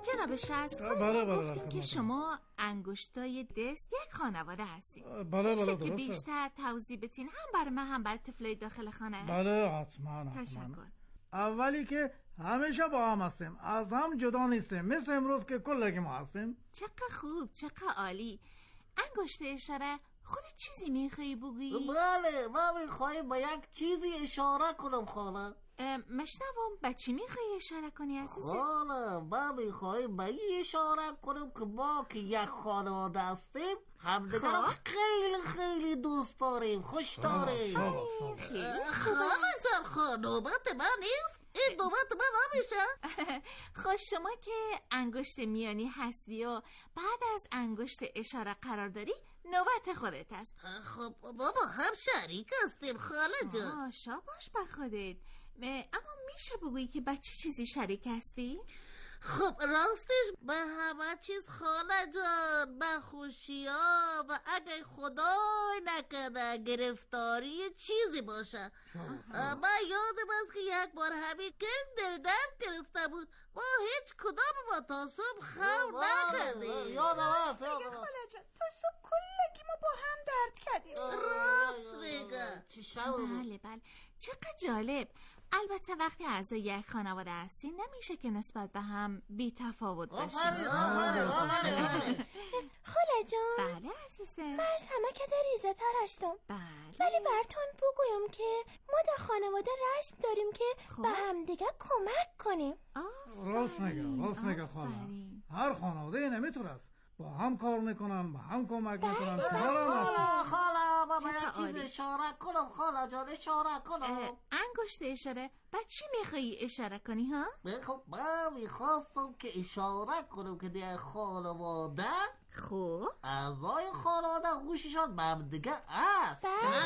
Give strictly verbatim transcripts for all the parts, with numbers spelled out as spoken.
جناب شست خودتون گفتین که شما انگشتای دست یک خانواده هستین. بله بله میشه درسته. که بیشتر توضیح بدین هم برای من هم برای طفلای داخل خانه؟ بله حتما. تشکر. اولی که همیشه با هم هستیم، از هم جدا نیستیم، مثل امروز که کلگی ما هستیم. چقدر خوب، چقدر عالی. انگشت اشاره خودت چیزی میخوایی بگی؟ بله من میخوایی با یک چیزی اشاره کنم خاله. مشنوم به چی میخوایی اشاره کنی عزیزم؟ خاله من میخوایی به این اشاره کنم که ما که یک خانواده هستیم همدیگر خیلی خیلی دوست داریم، خوش داریم. خاله سر خانوبت من نیست؟ این نوبت من نمیشه؟ خوش شما که انگشت میانی هستی و بعد از انگشت اشاره قرار داری نوبت خودت هست. خب بابا هم شریک هستیم خاله جان. شاباش به خودت. اما میشه بگویی که به چه چیزی شریک هستی؟ خب راستش به همه چیز خاله جان، به خوشی ها و اگه خدای نکنه گرفتاری چیزی باشه. من یادم است که یک بار همین گرد دل درد گرفته بود، ما هیچ کدام ما تا صبح خم نکردیم. یادم است خاله جان تا صبح کلگی ما با هم درد کردیم. راست میگه. بله بله چقدر جالب. البته وقتی اعضای یک خانواده هستین نمیشه که نسبت به هم بی تفاوت باشین. خاله جان. بله عزیزم. من از همه که در ریزه تر هستم. بله. ولی براتون بگویم که ما در خانواده رسم داریم که خوب. به هم دیگه کمک کنیم. راست میگه راست میگه خاله. هر خانواده نمیتونه با هم کار میکنم، با هم کمک میکنم. خاله خاله بابا یک چیز اشاره کنم خاله جان، اشاره کنم. انگشت اشاره به چی میخوایی اشاره کنی ها؟ خب من میخواستم که اشاره کنم که در خانواده خوب اعضای خانواده گوششان به هم دیگه است.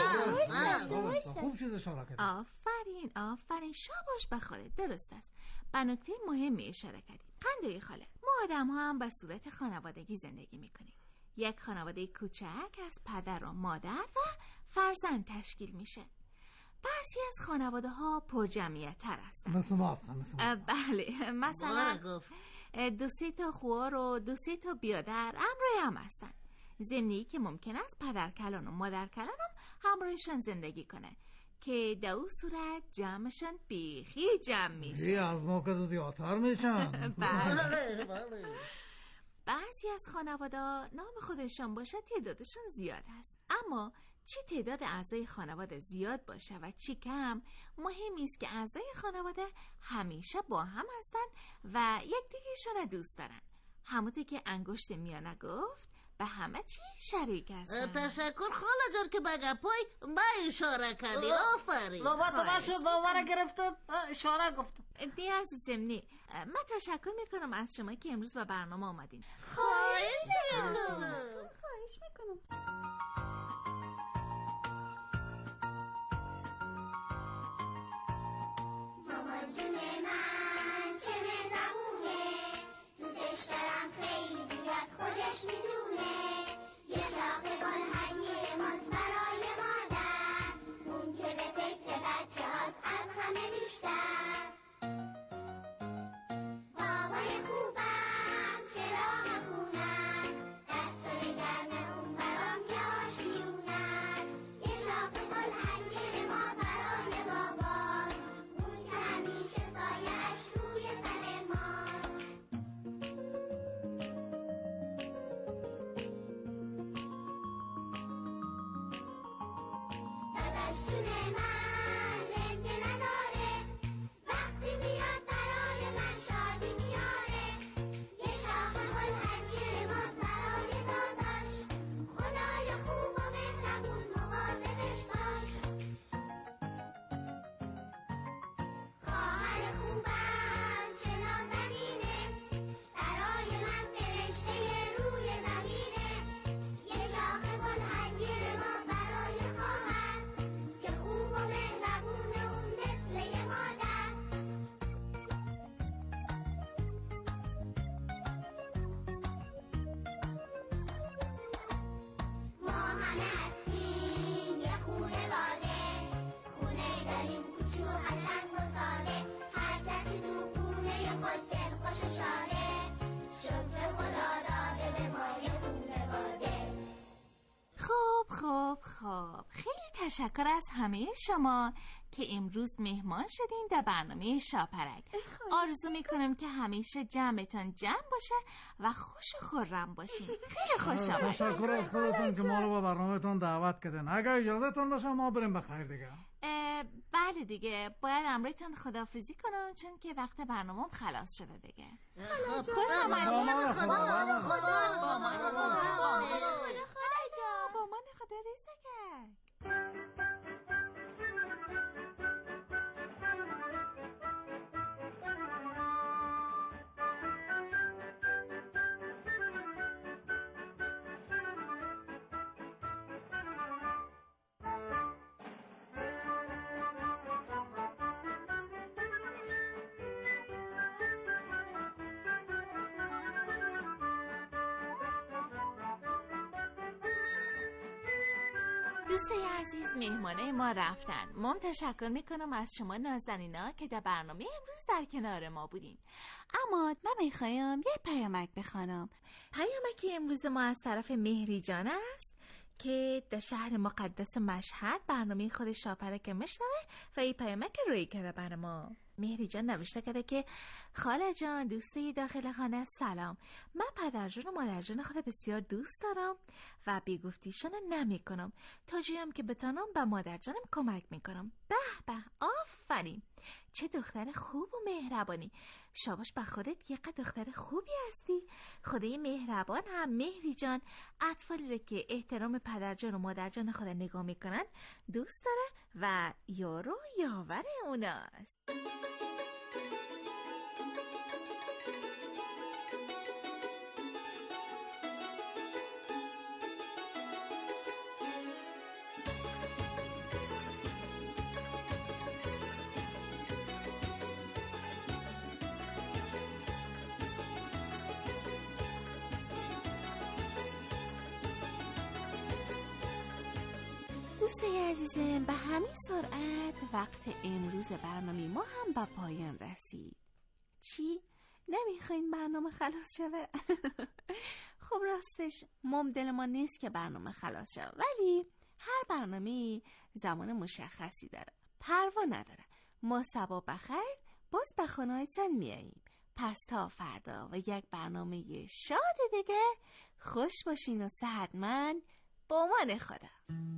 خوب چیز اشاره کردی. آفرین آفرین شاباش به خودت، درست است. به نکته مهمی اشاره کردی. قنده خاله، ما آدم ها هم به صورت خانوادگی زندگی میکنیم. یک خانواده کوچک از پدر و مادر و فرزند تشکیل میشه. بعضی از خانواده ها پر جمعیت تر هستن. مثل ما هستن مثل ما. بله مثلا دو سه تا خوار و دو سه تا بیادر همراه هم هستن. ضمنی که ممکن است پدر کلان و مادر کلان هم همراهشان زندگی کنه که در اون صورت جمعشان بیخی جمع میشه. یه از ما که زیادتر میشن. بله بله. بعضی از خانواده نام خودشان باشه تعدادشان زیاد هست، اما چی تعداد اعضای خانواده زیاد باشه و چی کم مهم است که اعضای خانواده همیشه با هم هستن و یکدیگه‌شان دوست دارن. همونطور که انگشت میانه گفت به همه چی شریک هستن. تشکر خاله جان که به گپای من اشاره کردی. آفرین. نوبت من شد باور گرفتن اشاره گفتن. دی عزیزم نی من تشکر میکنم از شما که امروز به برنامه آمدین. خواهش میکنم. خواهش میکنم. بابای خوبم چرا خونم دستای گرم اون برام تشکر از همه شما که امروز مهمان شدین در برنامه شاپرک. آرزو میکنم که همیشه جمعتان جمع باشه و خوش و خرم باشین. خیلی خوش آمدید. تشکر از خودتون که ما رو با برنامهتون دعوت کردین. اگر اجازهتون باشه ما بریم بخیر دیگه. بله دیگه، باید امرتون خداحافظی کنم چون که وقت برنامه‌ام خلاص شده دیگه. خوش آمدید. با من خدا با من خدا ریزگک. دوستای عزیز، مهمانه ما رفتن. مام تشکر میکنم از شما نازنینا که در برنامه امروز در کنار ما بودین. اما من میخوایم یه پیامک بخوانم. پیامک امروز ما از طرف مهری جان است که در شهر مقدس مشهد برنامه خود شاپرک میشنوه و این پیامک روی کرده بر ما. مهری جان نوشته کرده که خاله جان، دوستی داخل خانه، سلام. من پدر جان و مادر جان خود بسیار دوست دارم و بیگفتیشون نمی کنم تا جویم که بتانم به مادر جانم کمک میکنم. به به، آفرین، چه دختر خوب و مهربانی. شاباش به خودت، یه قد دختر خوبی هستی. خدای مهربان هم مهری جان اطفالی رو که احترام پدر جان و مادر جان خود نگاه میکنن دوست داره و یارو یاور اوناست. دوستای عزیزم، به همین سرعت وقت امروز برنامه ما هم به پایان رسید. چی؟ نمیخواین برنامه خلاص شوه؟ خب راستش مم دل ما نیست که برنامه خلاص شوه، ولی هر برنامه زمان مشخصی داره، پروا نداره. ما صبا بخیر باز به خانه‌تان میاییم. پس تا فردا و یک برنامه شاد دیگه، خوش باشین و صحتمند. با امان خدا.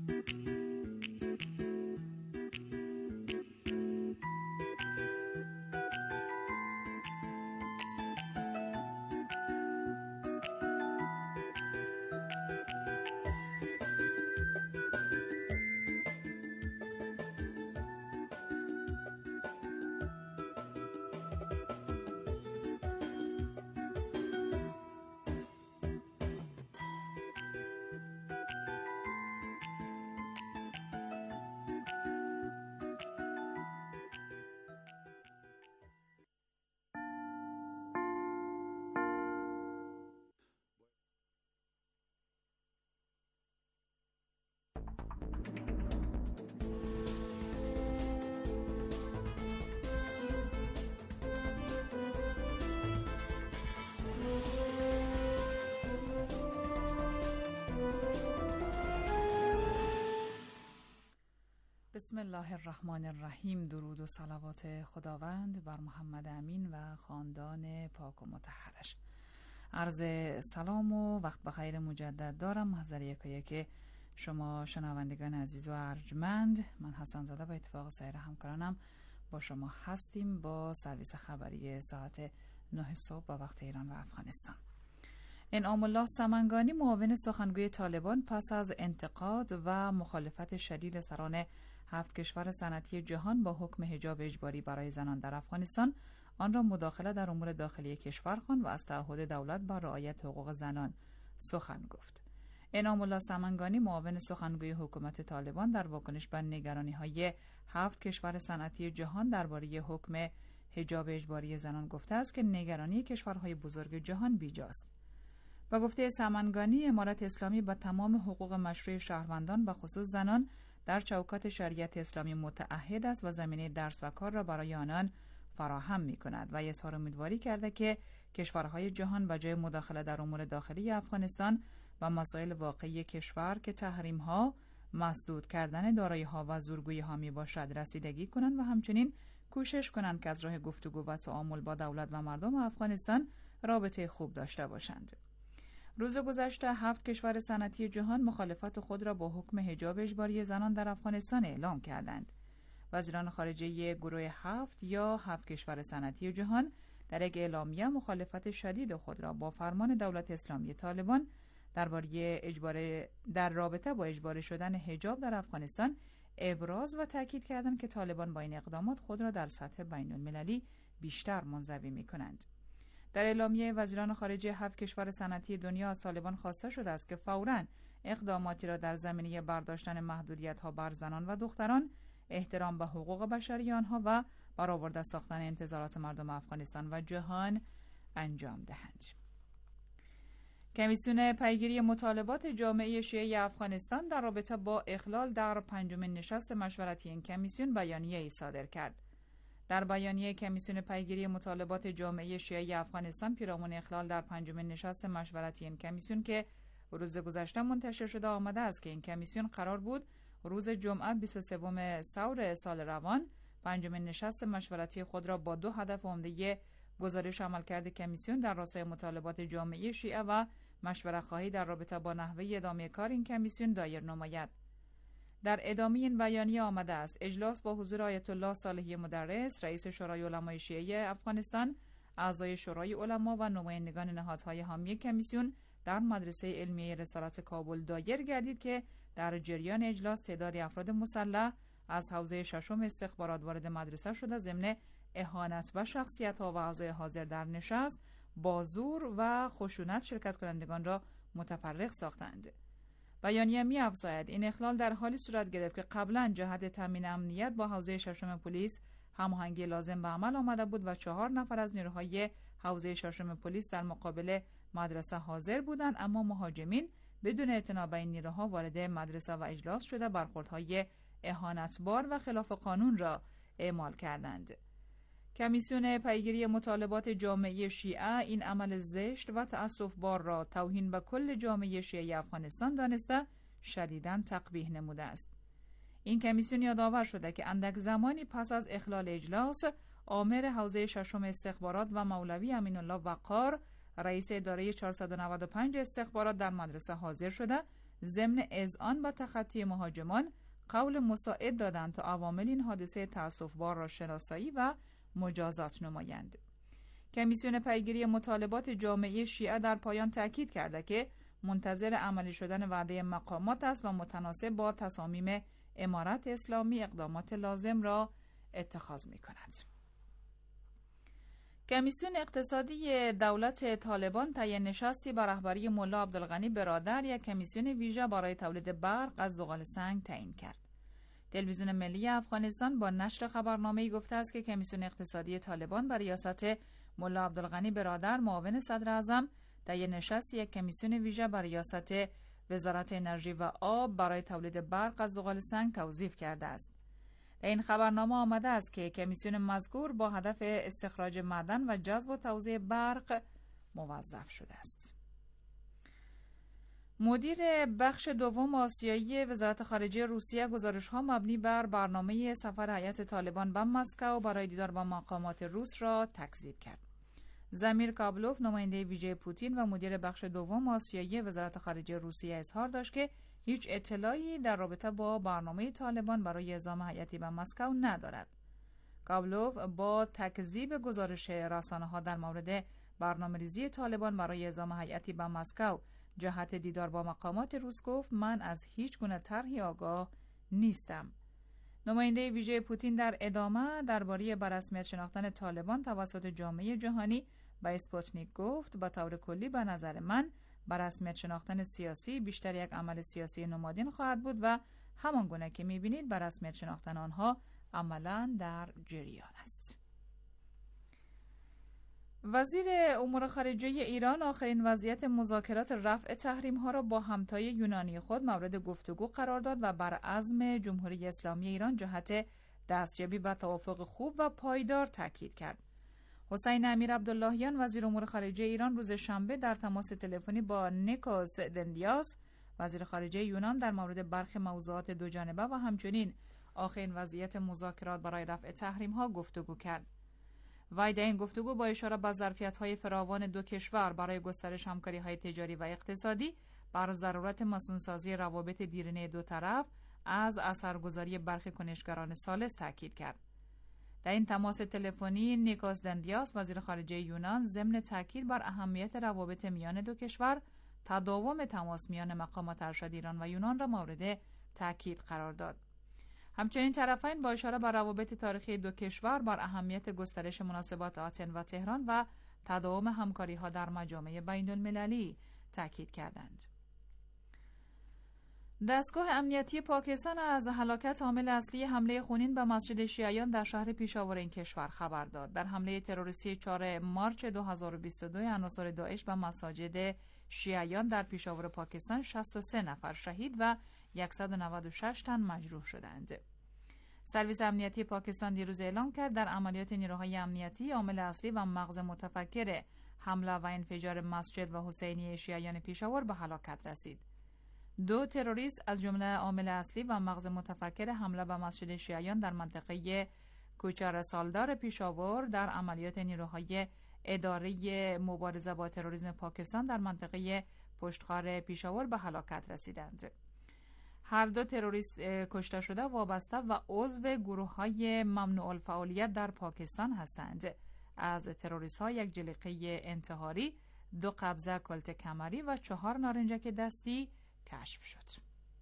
بسم الله الرحمن الرحیم. درود و صلوات خداوند بر محمد امین و خاندان پاک و مطهرش. عرض سلام و وقت بخیر مجدد دارم محضر یکا یک شما شنوندگان عزیز و ارجمند. من حسن زاده با اتفاق سایر همکارانم با شما هستیم با سرویس خبری ساعت نه صبح با وقت ایران و افغانستان. انعام الله سمنگانی، معاون سخنگوی طالبان، پس از انتقاد و مخالفت شدید سران هفت کشور صنعتی جهان با حکم حجاب اجباری برای زنان در افغانستان، آن را مداخله در امور داخلی کشور خواند و از تعهد دولت بر رعایت حقوق زنان سخن گفت. انعام الله سمنگانی، معاون سخنگوی حکومت طالبان، در واکنش به نگرانی‌های هفت کشور صنعتی جهان درباره حکم حجاب اجباری زنان گفته است که نگرانی کشورهای بزرگ جهان بیجاست. با گفته سمنگانی، امارت اسلامی با تمام حقوق مشروع شهروندان و خصوص زنان در چوکات شریعت اسلامی متعهد است و زمینه درس و کار را برای آنان فراهم می کند و اظهار امیدواری کرده که کشورهای جهان به جای مداخله در امور داخلی افغانستان و مسائل واقعی کشور که تحریم ها، مسدود کردن دارایی‌ها و زورگویی‌ها میباشد رسیدگی کنند و همچنین کوشش کنند که از راه گفتگو و تعامل با دولت و مردم افغانستان رابطه خوب داشته باشند. روز گذشته هفت کشور صنعتی جهان مخالفت خود را با حکم حجاب اجباری زنان در افغانستان اعلام کردند. وزیران خارجه گروه هفت یا هفت کشور صنعتی جهان در یک اعلامیه مخالفت شدید خود را با فرمان دولت اسلامی طالبان درباره اجبار در رابطه با اجباری شدن حجاب در افغانستان ابراز و تاکید کردند که طالبان با این اقدامات خود را در سطح بین المللی بیشتر منزوی می کنند. در اعلامیه وزیران خارجه هفت کشور صنعتی دنیا از طالبان خواسته شده است که فوراً اقداماتی را در زمینه برداشتن محدودیت‌ها بر زنان و دختران، احترام به حقوق بشری آنها و برآورده ساختن انتظارات مردم افغانستان و جهان انجام دهند. کمیسیون پیگیری مطالبات جامعه شیعه افغانستان در رابطه با اخلال در پنجمین نشست مشورتی این کمیسیون بیانیه‌ای صادر کرد. در بیانیه کمیسیون پیگیری مطالبات جامعه شیعه افغانستان پیرامون اخلال در پنجمین نشست مشورتی این کمیسیون که روز گذشته منتشر شده آمده است که این کمیسیون قرار بود روز جمعه بیست و سوم ثور سال روان پنجمین نشست مشورتی خود را با دو هدف عمده گزارش عملکرد کمیسیون در راستای مطالبات جامعه شیعه و مشورت خواهی در رابطه با نحوه ادامه کار این کمیسیون دایر نماید. در ادامه این بیانیه آمده است اجلاس با حضور آیت الله صالحی مدرس، رئیس شورای علمای شیعه افغانستان، اعضای شورای علما و نمایندگان نهادهای حامی کمیسیون در مدرسه علمیه رسالت کابل دایر گردید که در جریان اجلاس تعدادی افراد مسلح از حوزه ششم استخبارات وارد مدرسه شده ضمن اهانت به شخصیت‌ها و اعضای حاضر در نشست با زور و خشونت شرکت کنندگان را متفرق ساختند. بیانیه می‌افزاید این اخلال در حالی صورت گرفت که قبلا جهت تامین امنیت با حوزه ششم پلیس هماهنگی لازم به عمل آمده بود و چهار نفر از نیروهای حوزه ششم پلیس در مقابل مدرسه حاضر بودند، اما مهاجمین بدون اعتنا به این نیروها وارد مدرسه و اجلاس شده برخوردهای اهانتبار و خلاف قانون را اعمال کردند. کمیسیون پیگیری مطالبات جامعه شیعه این عمل زشت و تأسف‌بار را توهین به کل جامعه شیعه افغانستان دانسته شدیداً تقبیح نموده است. این کمیسیون یادآور شده که اندک زمانی پس از اخلال اجلاس آمر حوزه ششم استخبارات و مولوی امین الله وقار رئیس اداره چهارصد و نود و پنج استخبارات در مدرسه حاضر شده ضمن اذعان و تخطی مهاجمان قول مساعد دادند تا عوامل این حادثه تأسف‌بار را شناسایی و مجازات نمایند. کمیسیون پیگیری مطالبات جامعه شیعه در پایان تاکید کرده که منتظر عملی شدن وعده مقامات است و متناسب با تصامیم امارت اسلامی اقدامات لازم را اتخاذ می کند. کمیسیون اقتصادی دولت طالبان طی نشستی به رهبری ملا عبدالغنی برادر یک کمیسیون ویژه برای تولید برق از زغال سنگ تعیین کرد. تلویزیون ملی افغانستان با نشر خبرنامه‌ای گفته است که کمیسیون اقتصادی طالبان بر ریاست ملا عبدالغنی برادر معاون صدر اعظم طی نشست یک کمیسیون ویژه بر ریاست وزارت انرژی و آب برای تولید برق از زغال سنگ توظیف کرده است. در این خبرنامه آمده است که کمیسیون مذکور با هدف استخراج معدن و جذب و توزیع برق موظف شده است. مدیر بخش دوم آسیایی وزارت خارجه روسیه گزارش‌ها مبنی بر برنامه سفر هیئت طالبان به مسکو برای دیدار با مقامات روس را تکذیب کرد. زمیر کابلوف نماینده ویژه پوتین و مدیر بخش دوم آسیایی وزارت خارجه روسیه اظهار داشت که هیچ اطلاعی در رابطه با برنامه طالبان برای اعزام هیئتی به مسکو ندارد. کابلوف با تکذیب گزارش رسانه‌ها در مورد برنامه‌ریزی طالبان برای اعزام هیئتی به مسکو جهت دیدار با مقامات روس گفت من از هیچ گونه طرحی آگاه نیستم. نماینده ویژه پوتین در ادامه درباره بررسمیت شناختن طالبان توسط جامعه جهانی به اسپوتنیک گفت به طور کلی به نظر من بررسمیت شناختن سیاسی بیشتر یک عمل سیاسی نمادین خواهد بود و همان گونه که می‌بینید بررسمیت شناختن آنها عملاً در جریان است. وزیر امور خارجه ایران آخرین وضعیت مذاکرات رفع تحریم‌ها را با همتای یونانی خود مورد گفتگو قرار داد و بر عزم جمهوری اسلامی ایران جهت دستیابی به توافق خوب و پایدار تاکید کرد. حسین امیر عبداللهیان وزیر امور خارجه ایران روز شنبه در تماس تلفنی با نیکوس دندیاس وزیر خارجه یونان در مورد برخی موضوعات دوجانبه و همچنین آخرین وضعیت مذاکرات برای رفع تحریم‌ها گفتگو کرد. وی در این گفتگو با اشاره به ظرفیت‌های فراوان دو کشور برای گسترش همکاری‌های تجاری و اقتصادی بر ضرورت مصون‌سازی روابط دیرینه دو طرف از اثرگذاری برخی کنشگران ثالث تاکید کرد. در این تماس تلفنی نیکوس دندیاس وزیر خارجه یونان ضمن تاکید بر اهمیت روابط میان دو کشور تداوم تماس میان مقامات ارشد ایران و یونان را مورد تاکید قرار داد. همچنین طرفین با اشاره بر روابط تاریخی دو کشور بر اهمیت گسترش مناسبات آتن و تهران و تداوم همکاری‌ها در مجامع بین‌المللی تاکید کردند. دستگاه امنیتی پاکستان از هلاکت عامل اصلی حمله خونین به مسجد شیعیان در شهر پیشاور این کشور خبر داد. در حمله تروریستی چهارم مارس دو هزار و بیست و دو عناصر داعش به مساجد شیعیان در پیشاور پاکستان شصت و سه نفر شهید و صد و نود و شش تن مجروح شدند. سرویس امنیتی پاکستان دیروز اعلام کرد در عملیات نیروهای امنیتی عامل اصلی و مغز متفکر حمله و انفجار مسجد و حسینی شیعیان پیشاور به هلاکت رسید. دو تروریست از جمله عامل اصلی و مغز متفکر حمله به مسجد شیعیان در منطقه کوچه رسالدار پیشاور در عملیات نیروهای اداره مبارزه با تروریسم پاکستان در منطقه پشتخار پیشاور به هلاکت رسیدند. هر دو تروریست کشته شده وابسته و عضو گروه‌های ممنوع الفعالیت در پاکستان هستند. از تروریست‌ها یک جلیقه انتحاری، دو قبضه کلت کمری و چهار نارنجک دستی کشف شد.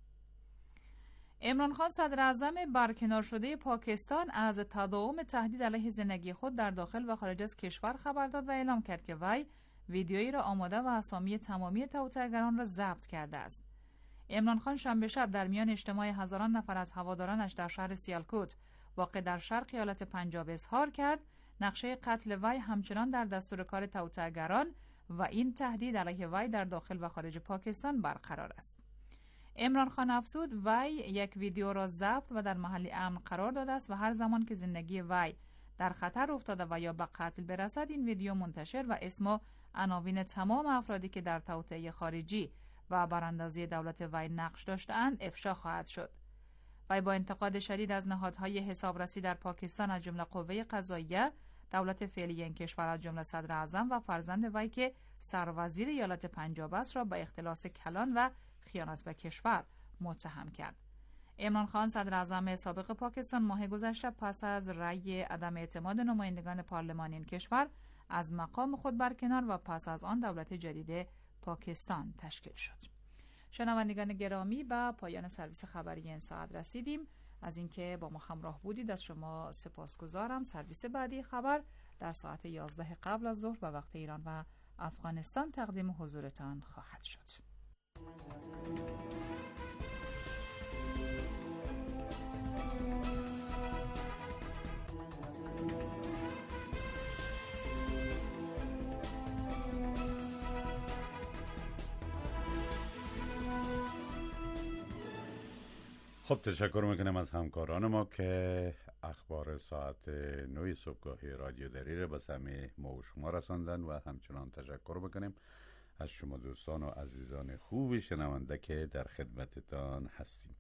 عمران خان صدر اعظم برکنار شده پاکستان از تداوم تهدید علیه زندگی خود در داخل و خارج از کشور خبر داد و اعلام کرد که وی ویدیویی را آماده و اسامی تمامی توطئه‌گران را ضبط کرده است. عمران خان شنبه شب در میان اجتماع هزاران نفر از هوادارانش در شهر سیالکوت واقع در شرق ایالت پنجاب اظهار کرد نقشه قتل وی همچنان در دستور کار توطئه‌گران و این تهدید علیه وی در داخل و خارج پاکستان برقرار است. عمران خان افزود وی یک ویدیو را ضبط و در محل امن قرار داده است و هر زمان که زندگی وی در خطر افتاده و یا به قتل برسد این ویدیو منتشر و اسم و عناوین تمام افرادی که در توطئه خارجی و براندازی دولت وی نقش داشته‌اند افشا خواهد شد. وی با انتقاد شدید از نهادهای حسابرسی در پاکستان از جمله قوه قضاییه، دولت فعلی این کشور از جمله صدر اعظم و فرزند وی که سروزیر ایالت پنجاب است را به اختلاس کلان و خیانت به کشور متهم کرد. عمران خان صدر اعظم سابق پاکستان ماه گذشته پس از رأی عدم اعتماد نمایندگان پارلمانی این کشور از مقام خود برکنار و پس از آن دولت جدید پاکستان تشکیل شد. شنوندگان گرامی، به پایان سرویس خبری این ساعت رسیدیم. از اینکه با ما همراه بودید از شما سپاسگزارم. سرویس بعدی خبر در ساعت یازده قبل از ظهر به وقت ایران و افغانستان تقدیم حضورتان خواهد شد. خب تشکر میکنم از همکاران ما که اخبار ساعت نه صبحگاهی رادیو دری به سمع ما و شما رساندن و همچنان تشکر میکنیم از شما دوستان و عزیزان خوب شنونده که در خدمتتان هستیم.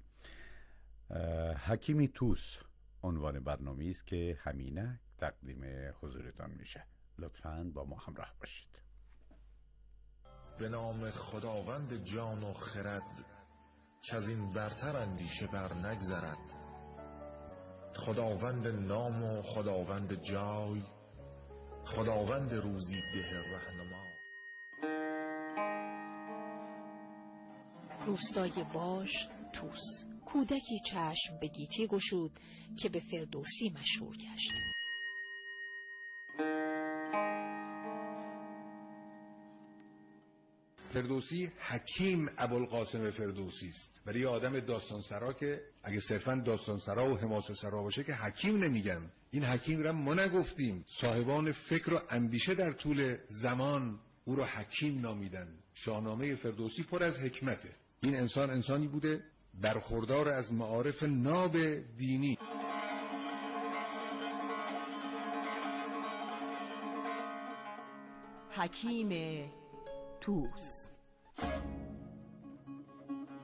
حکیمی توس عنوان برنامه است که همینه تقدیم حضورتان میشه. لطفاً با ما همراه باشید. به نام خداوند جان و خرد که از این برتر اندیشه بر نگذرد، خداوند نام و خداوند جای، خداوند روزی ده رهنما. روستای باش توس، کودکی چشم به گیتی گشود که به فردوسی مشهور گشت. فردوسی حکیم ابوالقاسم فردوسی است، ولی آدم داستان سرا که اگه صرفا داستان سرا و حماسه سرا باشه که حکیم نمیگن. این حکیم را ما نگفتیم، صاحبان فکر و اندیشه در طول زمان او را حکیم نامیدن. شاهنامه فردوسی پر از حکمته. این انسان انسانی بوده برخوردار از معارف ناب دینی. حکیم توس.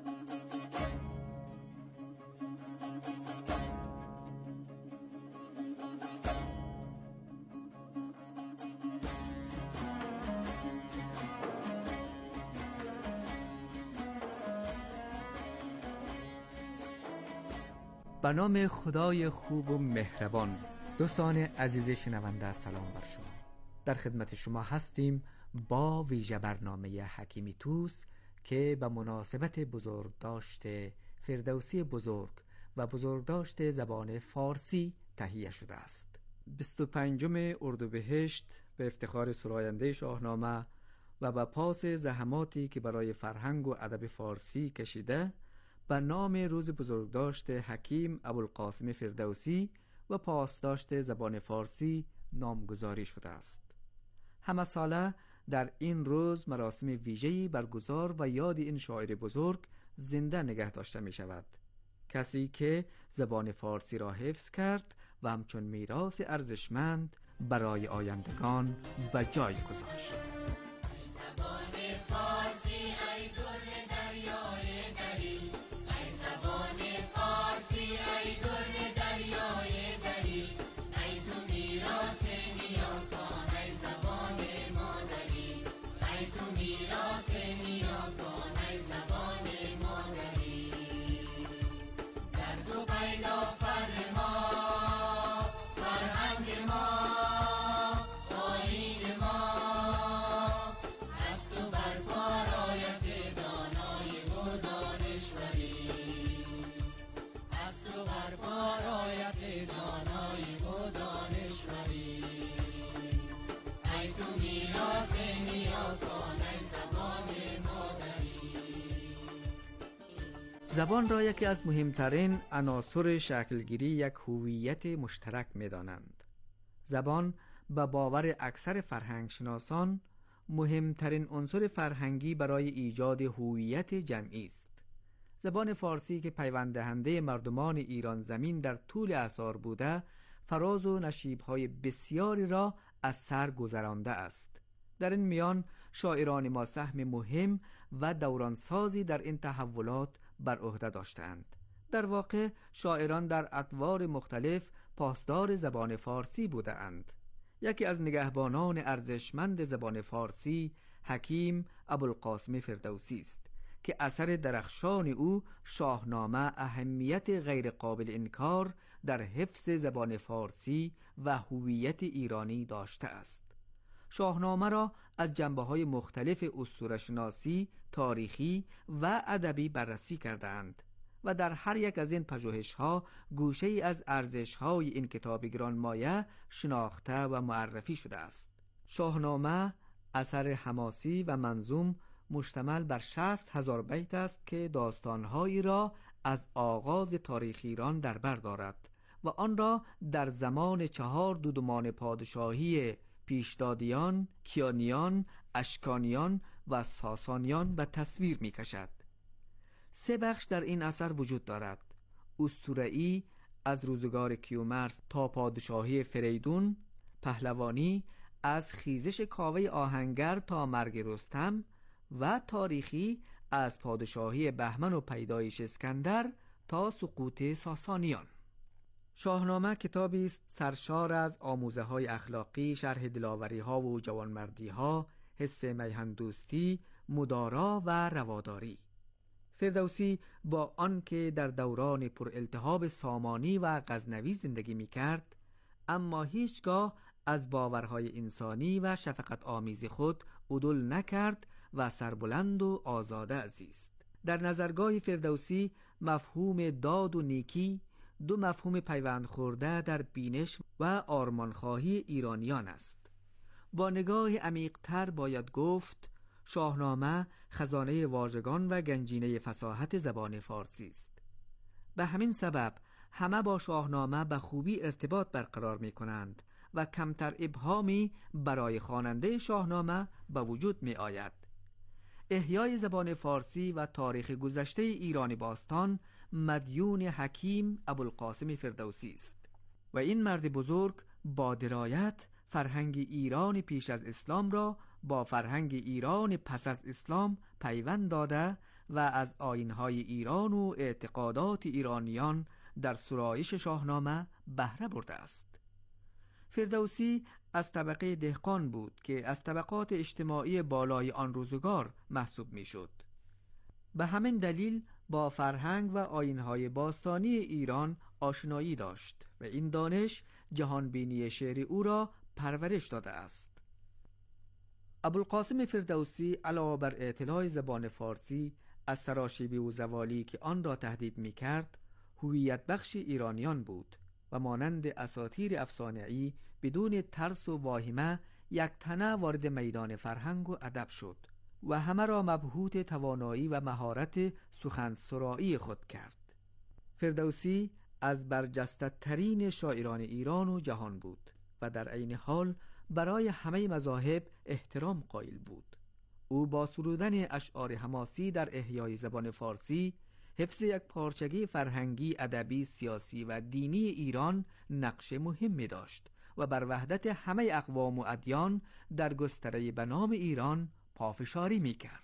به نام خدای خوب و مهربان. دوستان عزیز شنونده سلام بر شما. در خدمت شما هستیم با ویژه برنامه حکیمی توس که به مناسبت بزرگداشت فردوسی بزرگ و بزرگداشت زبان فارسی تهیه شده است. بیست و پنجم اردیبهشت به افتخار سراینده شاهنامه و به پاس زحماتی که برای فرهنگ و ادب فارسی کشیده، به نام روز بزرگداشت حکیم ابوالقاسم فردوسی و پاسداشت زبان فارسی نامگذاری شده است. همه ساله در این روز مراسم ویژه‌ای برگزار و یاد این شاعر بزرگ زنده نگه داشته می شود، کسی که زبان فارسی را حفظ کرد و همچون میراث ارزشمند برای آیندگان به جای گذاشت. زبان را یکی از مهمترین عناصر شکلگیری یک هویت مشترک می‌دانند. زبان به باور اکثر فرهنگشناسان مهمترین عنصر فرهنگی برای ایجاد هویت جمعی است. زبان فارسی که پیوند دهنده مردمان ایران زمین در طول عصر بوده، فراز و نشیب‌های بسیاری را از سر گذرانده است. در این میان شاعران ما سهم مهم و دورانسازی در این تحولات بر عهده داشتند. در واقع شاعران در ادوار مختلف پاسدار زبان فارسی بودند. یکی از نگهبانان ارزشمند زبان فارسی حکیم ابوالقاسم فردوسی است که اثر درخشان او شاهنامه اهمیت غیر قابل انکار در حفظ زبان فارسی و هویت ایرانی داشته است. شاهنامه را از جنبه‌های مختلف اسطوره‌شناسی، تاریخی و ادبی بررسی کردند و در هر یک از این پژوهش‌ها گوشه‌ای از ارزش‌های این کتاب گرانمایه شناخته و معرفی شده است. شاهنامه اثر حماسی و منظوم مشتمل بر شصت هزار بیت است که داستان‌هایی را از آغاز تاریخ ایران در بر دارد و آن را در زمان چهار دودمان پادشاهی پیشدادیان، کیانیان، اشکانیان و ساسانیان به تصویر می کشد. سه بخش در این اثر وجود دارد: اسطوره‌ای از روزگار کیومرث تا پادشاهی فریدون، پهلوانی از خیزش کاوه آهنگر تا مرگ رستم و تاریخی از پادشاهی بهمن و پیدایش اسکندر تا سقوط ساسانیان. شاهنامه کتابی است سرشار از آموزه های اخلاقی، شرح دلاوری ها و جوانمردی ها، حس میهن دوستی، مدارا و رواداری. فردوسی با آنکه در دوران پر التهاب سامانی و غزنوی زندگی می کرد، اما هیچگاه از باورهای انسانی و شفقت آمیز خود عدول نکرد و سربلند و آزاده زیست. در نظرگاه فردوسی مفهوم داد و نیکی دو مفهوم پیوند خورده در بینش و آرمانخواهی ایرانیان است. با نگاه عمیق‌تر باید گفت شاهنامه خزانه واژگان و گنجینه فصاحت زبان فارسی است. به همین سبب همه با شاهنامه به خوبی ارتباط برقرار می کنند و کمتر ابهامی برای خواننده شاهنامه به وجود می آید. احیای زبان فارسی و تاریخ گذشته ایران باستان مدیون حکیم ابوالقاسم فردوسی است و این مرد بزرگ با درایت فرهنگ ایران پیش از اسلام را با فرهنگ ایران پس از اسلام پیوند داده و از آیین‌های ایران و اعتقادات ایرانیان در سرایش شاهنامه بهره برده است. فردوسی از طبقه دهقان بود که از طبقات اجتماعی بالای آن روزگار محسوب می‌شد. به همین دلیل با فرهنگ و آیین‌های باستانی ایران آشنایی داشت و این دانش جهانبینی شعری او را پرورش داده است. ابوالقاسم فردوسی علاوه بر اعتلاع زبان فارسی از سراشیبی و زوالی که آن را تهدید می کرد، هویت بخش ایرانیان بود و مانند اساطیر افسانه‌ای بدون ترس و واهمه یک تنه وارد میدان فرهنگ و ادب شد و همه را مبهوت توانایی و مهارت سخنسرایی خود کرد. فردوسی از برجسته ترین شاعران ایران و جهان بود و در عین حال برای همه مذاهب احترام قائل بود. او با سرودن اشعار حماسی در احیای زبان فارسی، حفظ یک پارچگی فرهنگی، ادبی، سیاسی و دینی ایران نقش مهمی داشت و بر وحدت همه اقوام و ادیان در گستره به نام ایران پافشاری می‌کرد.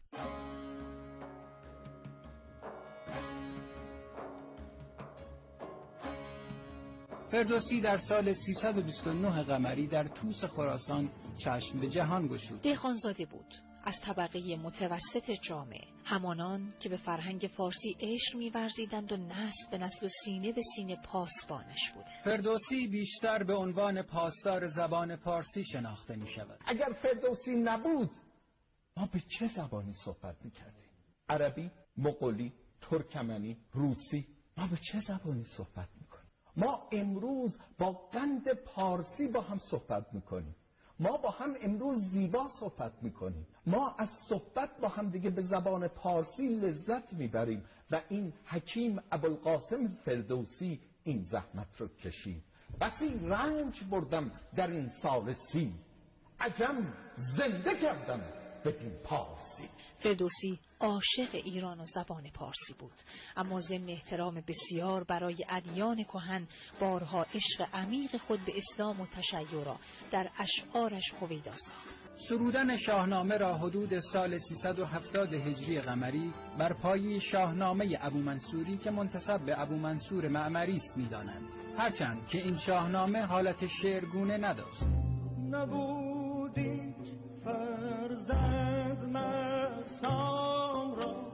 فردوسی در سال سیصد و بیست و نه قمری در طوس خراسان چشم به جهان گشود. دهقانزاده بود، از طبقه متوسط جامعه، همانان که به فرهنگ فارسی عشق می‌ورزیدند و نسل به نسل و سینه به سینه پاسبانش بودند. فردوسی بیشتر به عنوان پاسدار زبان فارسی شناخته می‌شود. اگر فردوسی نبود ما به چه زبانی صحبت می‌کردیم؟ عربی، مغولی، ترکمنی، روسی. ما به چه زبانی صحبت می‌کنیم؟ ما امروز با قند پارسی با هم صحبت می‌کنیم. ما با هم امروز زیبا صحبت میکنیم. ما از صحبت با هم دیگه به زبان پارسی لذت میبریم و این حکیم ابوالقاسم فردوسی این زحمت رو کشید. بسی رنج بردم در این سال سی، عجم زنده کردم بدین پارسی. فردوسی عاشق ایران و زبان پارسی بود، اما ضمن احترام بسیار برای ادیان کهن بارها عشق عمیق خود به اسلام و تشیع را در اشعارش هویدا ساخت. سرودن شاهنامه را حدود سال سیصد و هفتاد هجری قمری بر پایه شاهنامه ابومنصوری که منتسب به ابومنصور معمری است می‌دانند، هرچند که این شاهنامه حالت شعرگونه نداشت. نبودی فرزند مرسام را،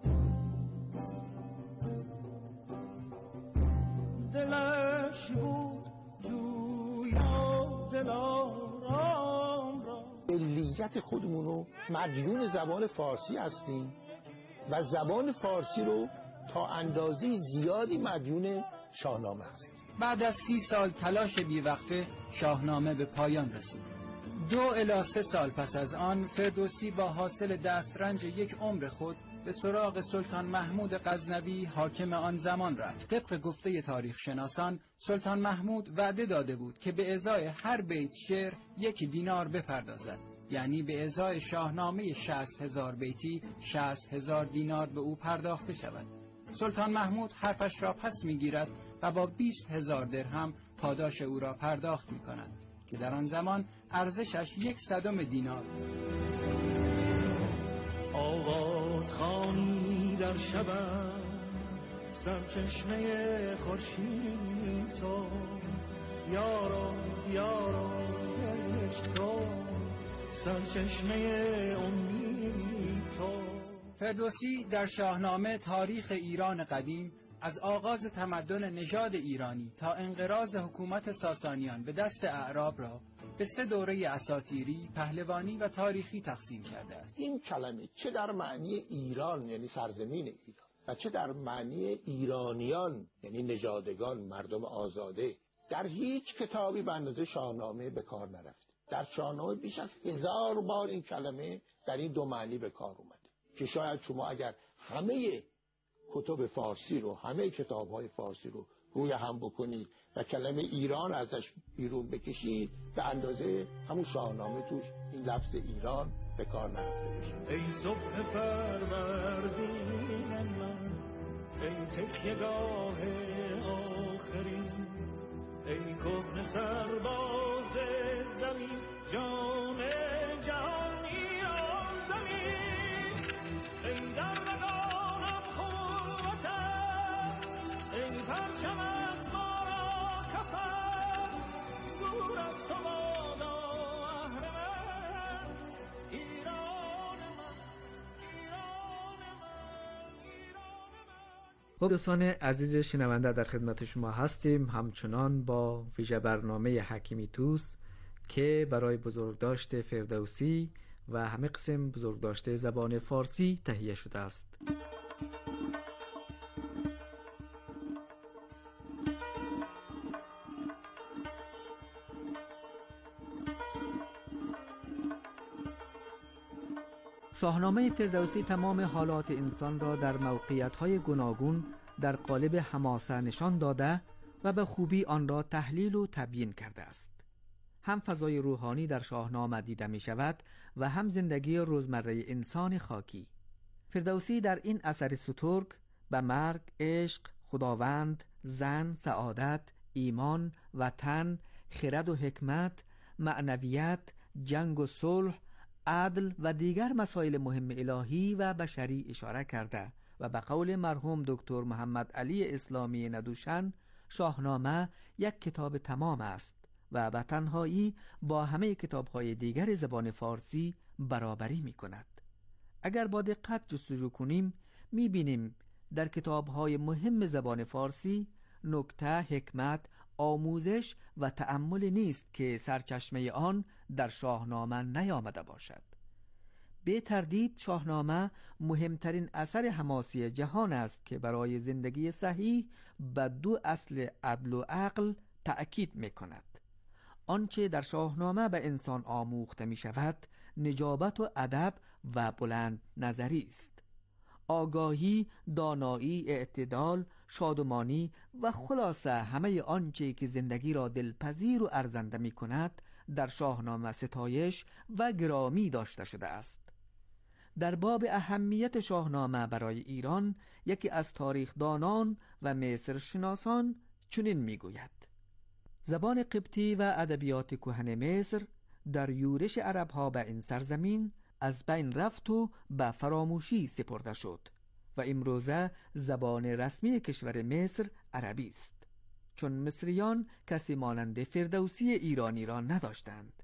دلش بود جویا دلارام را. ملیت خودمون رو مدیون زبان فارسی هستیم و زبان فارسی رو تا اندازه زیادی مدیون شاهنامه هستیم. بعد از سی سال تلاش بیوقفه شاهنامه به پایان رسید. دو الی سه سال پس از آن فردوسی با حاصل دسترنج یک عمر خود به سراغ سلطان محمود غزنوی حاکم آن زمان رفت. طبق گفته تاریخ شناسان سلطان محمود وعده داده بود که به ازای هر بیت شعر یک دینار بپردازد، یعنی به ازای شاهنامه شصت هزار بیتی شصت هزار دینار به او پرداخته شود. سلطان محمود حرفش را پس میگیرد و با بیست هزار درهم پاداش او را پرداخت می کند که در آن زمان ارزشش یک صدم دینار. آواز خوانی در شبم سرچشمه خورشید تو، یارا یارا عشق تو، سرچشمه امید تو. فردوسی در شاهنامه تاریخ ایران قدیم از آغاز تمدن نژاد ایرانی تا انقراض حکومت ساسانیان به دست اعراب را به سه دوره اساطیری، پهلوانی و تاریخی تقسیم کرده است. این کلمه چه در معنی ایران یعنی سرزمین ایران و چه در معنی ایرانیان یعنی نژادگان، مردم آزاده، در هیچ کتابی به اندازه شاهنامه به کار نرفته. در شاهنامه بیش از هزار بار این کلمه در این دو معنی به کار اومده که شاید شما اگر همه کتب فارسی رو، همه کتاب‌های فارسی رو روی هم بکنید و کلمه ایران ازش بیرون بکشید، به اندازه همون شاهنامه توش این لفظ ایران به کار نرفته بشه. ای صبح فروردین من، ای تکیه‌گاه آخرین، ای کهنه سرباز زمین، جان جهان ایران زمین، ای در مقامم خوبتر، ای پرچمت ما را کفر، دور از تو بادا اهرمن، ایران من، ایران من، ایران من. خب دوستان عزیز شنونده، در خدمت شما هستیم همچنان با ویژه برنامه حکیمی توس که برای بزرگداشت فردوسی و همه قسم بزرگداشت زبان فارسی تهیه شده است. شاهنامه فردوسی تمام حالات انسان را در موقعیت‌های گوناگون در قالب حماسه نشان داده و به خوبی آن را تحلیل و تبیین کرده است. هم فضای روحانی در شاهنامه دیده می شود و هم زندگی روزمره انسان خاکی. فردوسی در این اثر سترگ به مرگ، عشق، خداوند، زن، سعادت، ایمان، وطن، خرد و حکمت، معنویت، جنگ و صلح، عدل و دیگر مسائل مهم الهی و بشری اشاره کرده و به قول مرحوم دکتر محمد علی اسلامی ندوشن شاهنامه یک کتاب تمام است و به تنهایی با همه کتاب‌های دیگر زبان فارسی برابری می‌کند. اگر با دقت جستجو کنیم می‌بینیم در کتاب‌های مهم زبان فارسی نکته، حکمت، آموزش و تأمل نیست که سرچشمه آن در شاهنامه نیامده باشد. به تردید شاهنامه مهمترین اثر حماسی جهان است که برای زندگی صحیح به دو اصل عدل و عقل تأکید می‌کند. آنچه در شاهنامه به انسان آموخته می شود نجابت و ادب و بلند نظری است. آگاهی، دانایی، اعتدال، شادمانی و خلاصه همه آنچه که زندگی را دلپذیر و ارزنده می کند در شاهنامه ستایش و گرامی داشته شده است. در باب اهمیت شاهنامه برای ایران یکی از تاریخدانان و مصر شناسان چنین می گوید: زبان قبطی و ادبیات کهن مصر در یورش عربها به این سرزمین از بین رفت و به فراموشی سپرده شد و امروزه زبان رسمی کشور مصر عربی است، چون مصریان کسی مانند فردوسی ایرانی را نداشتند.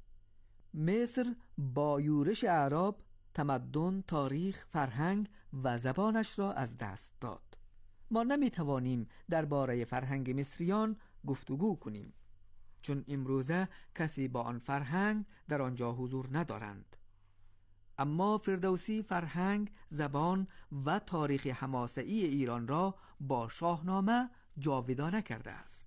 مصر با یورش اعراب تمدن، تاریخ، فرهنگ و زبانش را از دست داد. ما نمی توانیم درباره فرهنگ مصریان گفتگو کنیم، چون امروزه کسی با آن فرهنگ در آنجا حضور ندارند. اما فردوسی فرهنگ، زبان و تاریخ حماسه‌ای ایران را با شاهنامه جاودانه کرده است.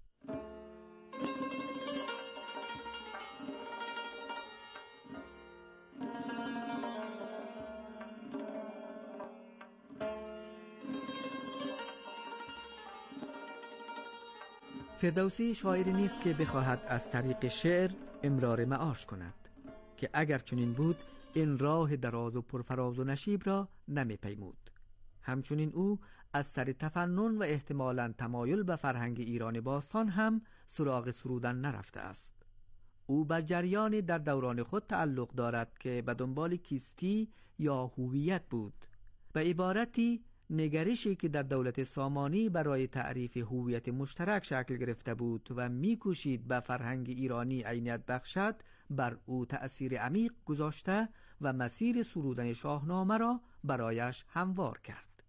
فردوسی شاعری نیست که بخواهد از طریق شعر امرار معاش کند، که اگر چنین بود این راه دراز و پرفراز و نشیب را نمی پیمود. همچنین او از سر تفنن و احتمالاً تمایل به فرهنگ ایران باستان هم سراغ سرودن نرفته است. او به جریان در دوران خود تعلق دارد که به دنبال کیستی یا هویت بود. به عبارتی نگرشی که در دولت سامانی برای تعریف هویت مشترک شکل گرفته بود و می‌کوشید به فرهنگ ایرانی عینیت بخشد بر او تأثیر عمیق گذاشته و مسیر سرودن شاهنامه را برایش هموار کرد.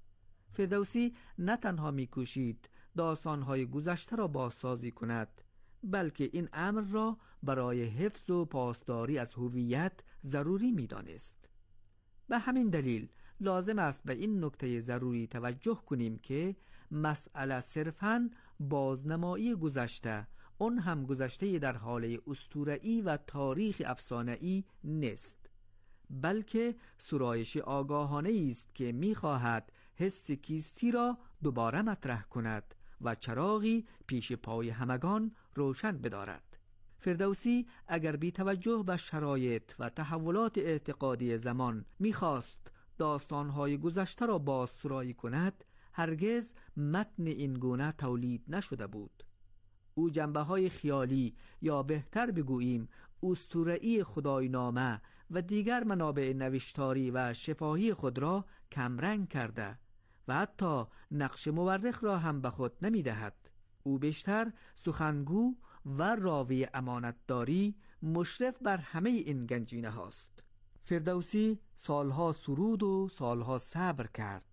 فردوسی نه تنها می‌کوشید داستان‌های گذشته را بازسازی کند، بلکه این امر را برای حفظ و پاسداری از هویت ضروری می‌دانست. به همین دلیل لازم است به این نکته ضروری توجه کنیم که مسئله صرفاً بازنمایی گذشته، اون هم گذشته در حال اسطوره‌ای و تاریخ افسانه‌ای نیست، بلکه سرایش آگاهانه است که می‌خواهد حس کیستی را دوباره مطرح کند و چراغی پیش پای همگان روشن بدارد. فردوسی اگر بی توجه به شرایط و تحولات اعتقادی زمان می‌خواست داستان‌های گذشته را بازسرایی کند، هرگز متن این گونه تولید نشده بود. او جنبه‌های خیالی یا بهتر بگوییم اسطوره‌ای خدایی‌نامه و دیگر منابع نوشتاری و شفاهی خود را کمرنگ کرده و حتی نقش مورخ را هم به خود نمی‌دهد. او بیشتر سخنگو و راوی امانتداری، مشرف بر همه این گنجینه هاست. فردوسی سالها سرود و سالها صبر کرد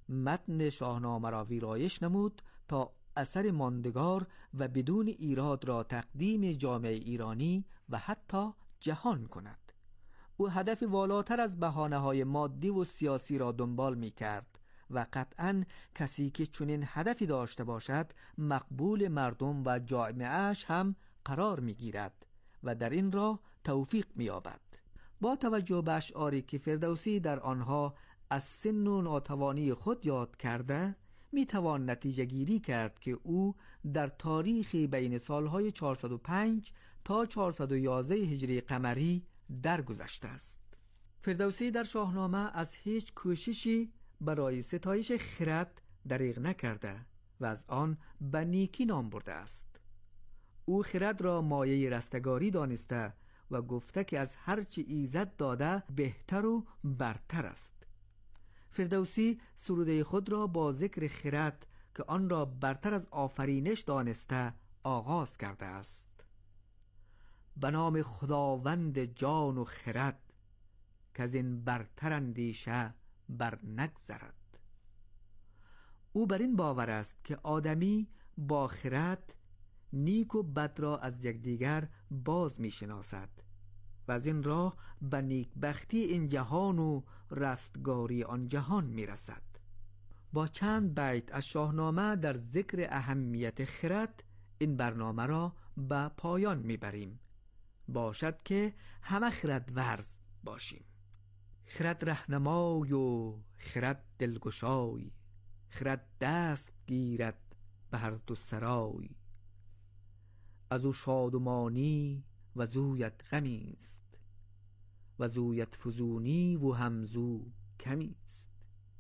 متن شاهنامه را ویرایش نمود تا اثر ماندگار و بدون ایراد را تقدیم جامعه ایرانی و حتی جهان کند. او هدف والاتر از بهانه‌های مادی و سیاسی را دنبال می کرد و قطعاً کسی که چنین هدفی داشته باشد مقبول مردم و جامعه‌اش هم قرار می گیرد و در این راه توفیق می یابد. با توجه به اشعاری که فردوسی در آنها از سن و ناتوانی خود یاد کرده، می توان نتیجه گیری کرد که او در تاریخی بین سالهای چهارصد و پنج تا چهارصد و یازده هجری قمری درگذشته است. فردوسی در شاهنامه از هیچ کوششی برای ستایش خرد دریغ نکرده و از آن به نیکی نام برده است. او خرد را مایه رستگاری دانسته و گفته که از هرچی ایزد داده بهتر و برتر است. فردوسی سروده خود را با ذکر خرد که آن را برتر از آفرینش دانسته آغاز کرده است. به نام خداوند جان و خرد که از این برتر اندیشه بر نگذرد. او بر این باور است که آدمی با خرد نیک و بد را از یکدیگر باز می شناسد و از این راه به نیکبختی این جهان و رستگاری آن جهان می رسد. با چند بیت از شاهنامه در ذکر اهمیت خرد این برنامه را به پایان می بریم. باشد که همه خرد ورز باشیم. خرد رهنمای و خرد دلگشای، خرد دست گیرد به هر دو سرای. از او شادمانی و زویت غمی است، و زویت فزونی و همزو کمی است.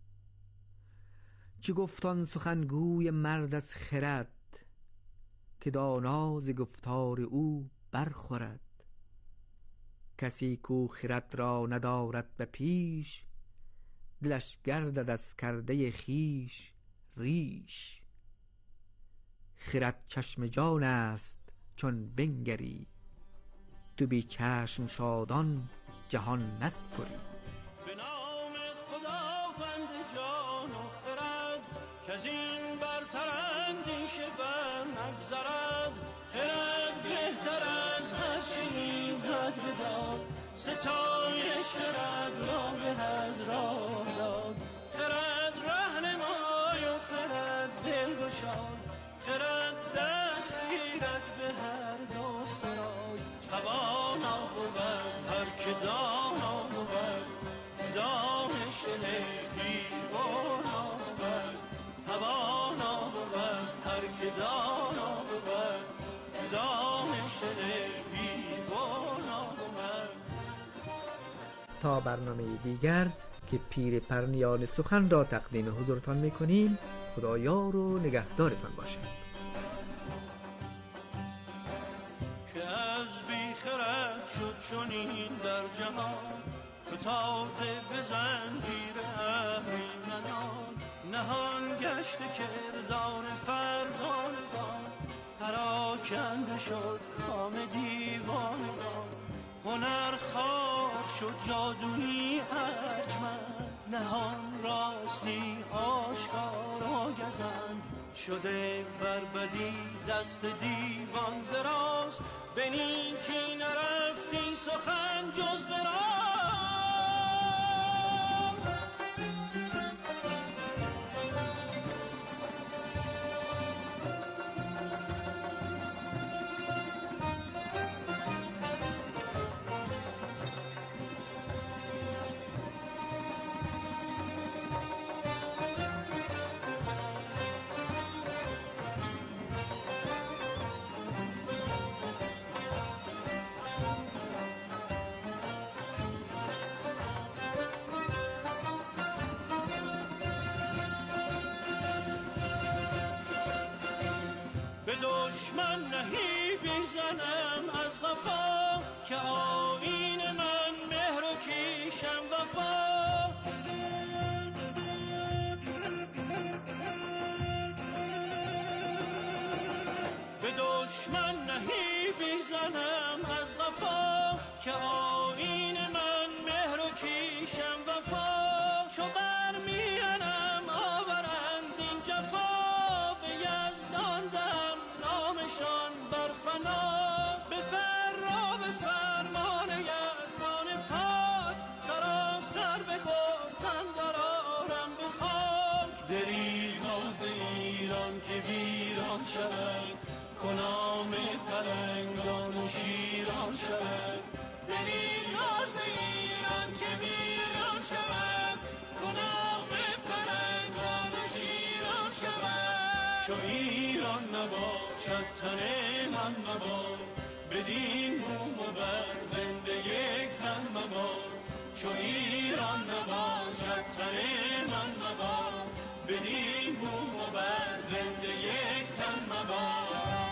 چه گفتان سخنگوی مرد از خرد، که دانا ز گفتار او برخورد. کسی کو خرد را ندارد به پیش، دلش گردد از کرده خیش ریش. خرد چشم جان است چون بنگری، تو بی چشم شادان جهان نسپری. به نام خداوند جان و خرد، که از این برتر اندیشه بر نگذرد. خرد بهتر از هر چیزی زد بداد، ستایش خرد را به از راه داد. خرد رهنمای و خرد دلگشای، خرد دست گیرد به هر دو سرای. توانا بود هر که دانا بود، دانش دیوانا بود. توانا بود هر که دانا بود، دانش دیوانا بود. تا برنامه دیگر که پیر پرنیان سخن را تقدیم حضورتان میکنیم، خدایار و نگهدارتان باشد. که از بی خرد شد چنین در جهان، فتاده به زنجیر اهریمنان. نهان گشت کردار فرزانگان، پراکنده شد کام دیوانگان. هنر خوار شد جادویی ارجمند، نهان راستی آشکارا گزند. شده بر بدی دست دیوان دراز، به نیکی نرفتی سخن جز براز. به دشمن نهی بیزنم از غفا، که آیین من مهر و کیشم وفا. به دشمن نهی بیزنم از غفا، که آیین من مهر و کیشم وفا. چو برمیانم آب نباشد تن من مباد، بدین بوم و بر زنده یک تن مباد. چو ایران نباشد تن من مباد، بدین بوم و بر زنده یک تن مباد.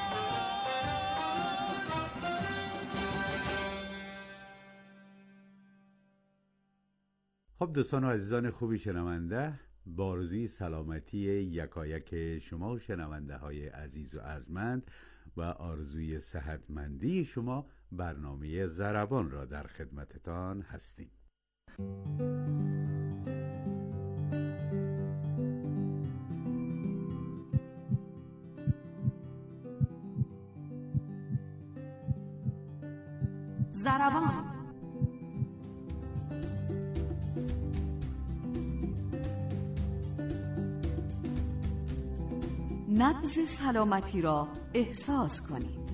خب دوستان و عزیزان خوبی شنونده، با آرزوی سلامتی یکایک شما شنونده های عزیز و ارجمند و آرزوی صحتمندی شما، برنامه ضربان را در خدمتتان هستیم. ضربان. نبض سلامتی را احساس کنید.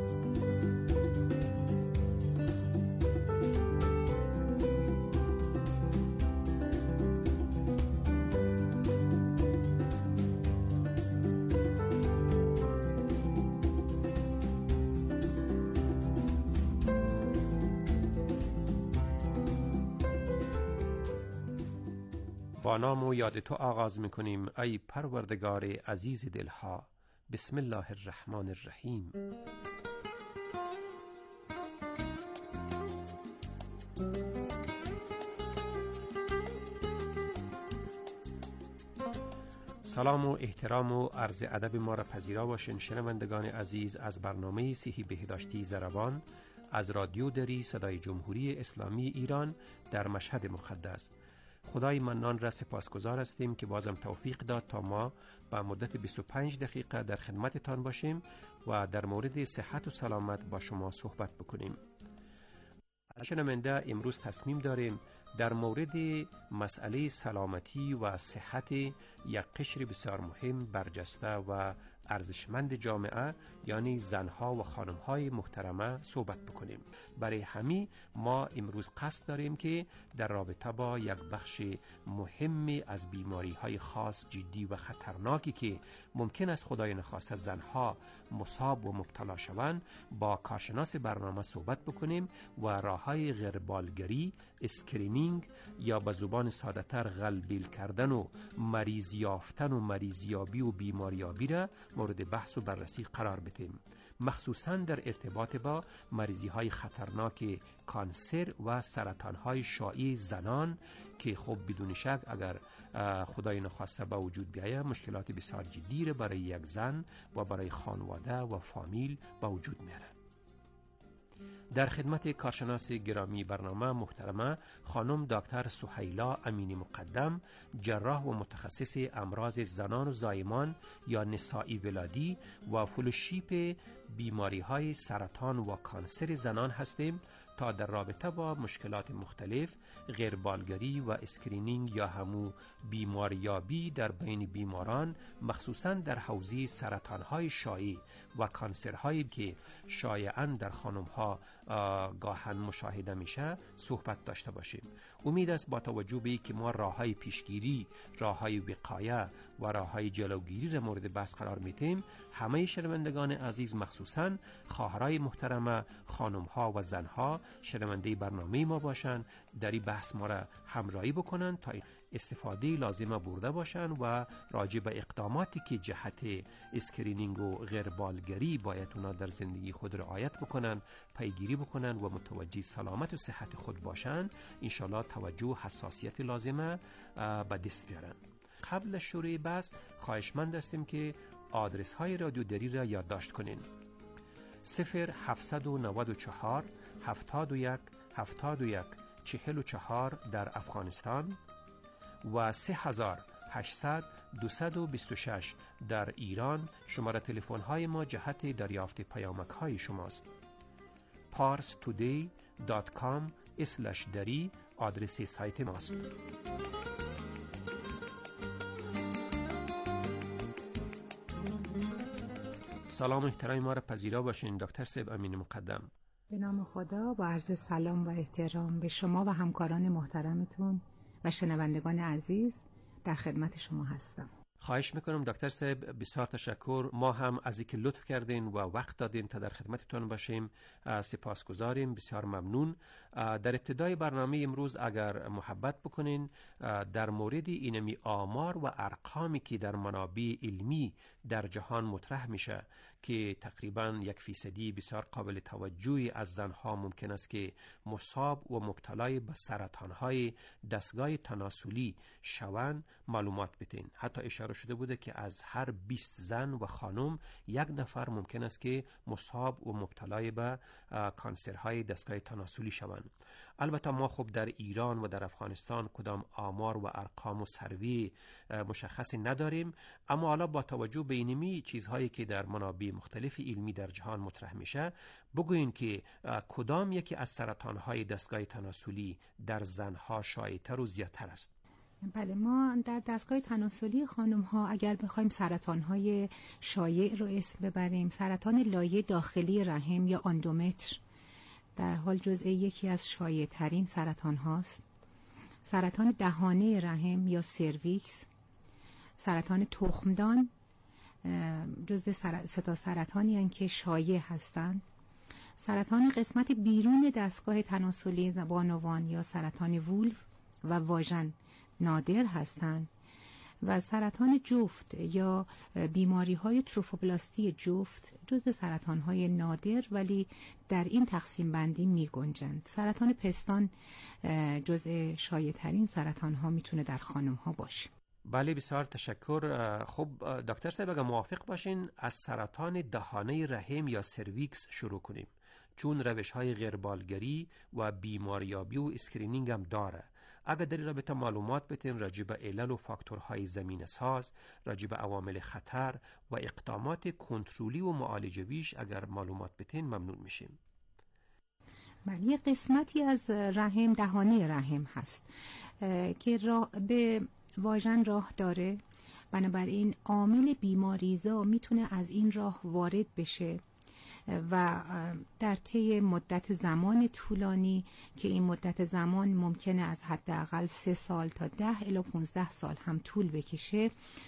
با نام و یاد تو آغاز میکنیم ای پروردگار عزیز دلها. بسم الله الرحمن الرحیم. سلام و احترام و عرض ادب ما را پذیرا باشین شنوندگان عزیز از برنامه صحی بهداشتی ضربان از رادیو دری صدای جمهوری اسلامی ایران در مشهد مقدس. خدای منان را سپاسگزار هستیم که بازم توفیق داد تا ما با مدت بیست و پنج دقیقه در خدمتتان باشیم و در مورد صحت و سلامت با شما صحبت بکنیم. شنونده، امروز تصمیم داریم در مورد مسئله سلامتی و صحت یک قشر بسیار مهم، برجسته و ارزشمند جامعه، یعنی زنها و خانمهای محترمه صحبت بکنیم. برای همین ما امروز قصد داریم که در رابطه با یک بخش مهم از بیماری های خاص، جدی و خطرناکی که ممکن است خدای نخواسته زنها مصاب و مبتلا شوند با کارشناس برنامه صحبت بکنیم و راههای غیربالگری، اسکرینینگ یا به زبان ساده تر غلبیل کردن و مریض یافتن و مریضیابی و بیماریابی را مورد بحث و بررسی قرار بدیم، مخصوصاً در ارتباط با مریضی های خطرناک کانسر و سرطان های شایع زنان که خب بدون شک اگر خدای نخواسته با وجود بیاید مشکلات بسیار جدی را برای یک زن و برای خانواده و فامیل با وجود میاره. در خدمت کارشناس گرامی برنامه محترمه خانم دکتر سهیلا امینی مقدم، جراح و متخصص امراض زنان و زایمان یا نسائی ولادی و فلوشیپ بیماری های سرطان و کانسر زنان هستیم تا در رابطه با مشکلات مختلف، غیربالگری و اسکرینینگ یا همو بیماریابی در بین بیماران، مخصوصاً در حوزه سرطان‌های شایع و کانسرهایی که شایعاً در خانم‌ها گاهن مشاهده میشه صحبت داشته باشیم. امید است با توجه به اینکه ما راه‌های پیشگیری، راه‌های وقایه و راه‌های جلوگیری را مورد بحث قرار میدیم، همه شنوندگان عزیز مخصوصاً خواهرای محترمه، خانم‌ها و زن‌ها شنونده برنامه ما باشند، در این بحث ما را همراهی بکنند تا استفاده لازمه برده باشند و راجع به اقداماتی که جهت اسکرینینگ و غیربالگری باید اونا در زندگی خود رعایت بکنند پیگیری بکنند و متوجه سلامت و صحت خود باشند، انشالله توجه و حساسیت لازمه به دست بیارند. قبل شروع بحث خواهشمند هستیم که آدرس های رادیو دری را یادداشت کنین: صفر هفتصد و نود و چهار هفتاد و یک هفتاد و یک چهل و چهار در افغانستان و سه هزار و هشتصد دویست و بیست و شش در ایران. شماره تلفن های ما جهت دریافت پیامک های شماست. پارس تودی دات کام اسلش دری آدرس سایت ماست. سلام و احترام ما را پذیرا باشین دکتر صاحب امین مقدم. به نام خدا با عرض سلام و احترام به شما و همکاران محترمتون و شنوندگان عزیز در خدمت شما هستم. خواهش میکنم دکتر صاحب، بسیار تشکر. ما هم از اینکه لطف کردین و وقت دادین تا در خدمتتون باشیم سپاسگزاریم. بسیار ممنون. در ابتدای برنامه امروز اگر محبت بکنین در مورد اینمی آمار و ارقامی که در منابع علمی در جهان مطرح میشه که تقریبا یک فیصدی بسیار قابل توجهی از زنها ممکن است که مصاب و مبتلای به سرطانهای دستگاه تناسلی شوند معلومات بتین. حتی اشاره شده بوده که از هر بیست زن و خانم یک نفر ممکن است که مصاب و مبتلای به کانسرهای دستگاه تناسلی شوند. البته ما خب در ایران و در افغانستان کدام آمار و ارقام و سروی مشخصی نداریم، اما حالا با توجه به اینمی چیزهایی که در منابع مختلف علمی در جهان مطرح میشه، بگوین که کدام یکی از سرطانهای دستگاه تناسلی در زنها شایع‌تر و زیادتر است؟ بله، ما در دستگاه تناسلی خانم ها اگر بخوایم سرطان های شایع رو اسم ببریم، سرطان لایه داخلی رحم یا اندومتر در حال جزء یکی از شایع ترین سرطان هاست. سرطان دهانه رحم یا سرویکس، سرطان تخمدان جزء سر... ستا سرطانی هستند که شایع هستند. سرطان قسمت بیرون دستگاه تناسلی بانوان یا سرطان وولف و واژن نادر هستند و سرطان جفت یا بیماری های تروفوبلاستی جفت جزء سرطان های نادر ولی در این تقسیم بندی می گنجند. سرطان پستان جزء شایع ترین سرطان ها میتونه در خانم ها باشه. بله، بسیار تشکر. خب دکتر صاحب اگر موافق باشین از سرطان دهانه رحم یا سرویکس شروع کنیم، چون روش های غیربالگری و بیماریابی و اسکرینینگ هم داره. اگر در این رابطه معلومات بتین راجع به علل و فاکتورهای زمینه ساز، راجع به عوامل خطر و اقدامات کنترلی و معالجویش اگر معلومات بتین ممنون میشیم. بله، یه قسمتی از رحم دهانه رحم هست که راه به واژن راه داره، بنابراین عامل بیماریزا میتونه از این راه وارد بشه و در طی مدت زمان طولانی که این مدت زمان ممکنه از حداقل سه سال تا ده الی پونزده سال هم طول بکشه،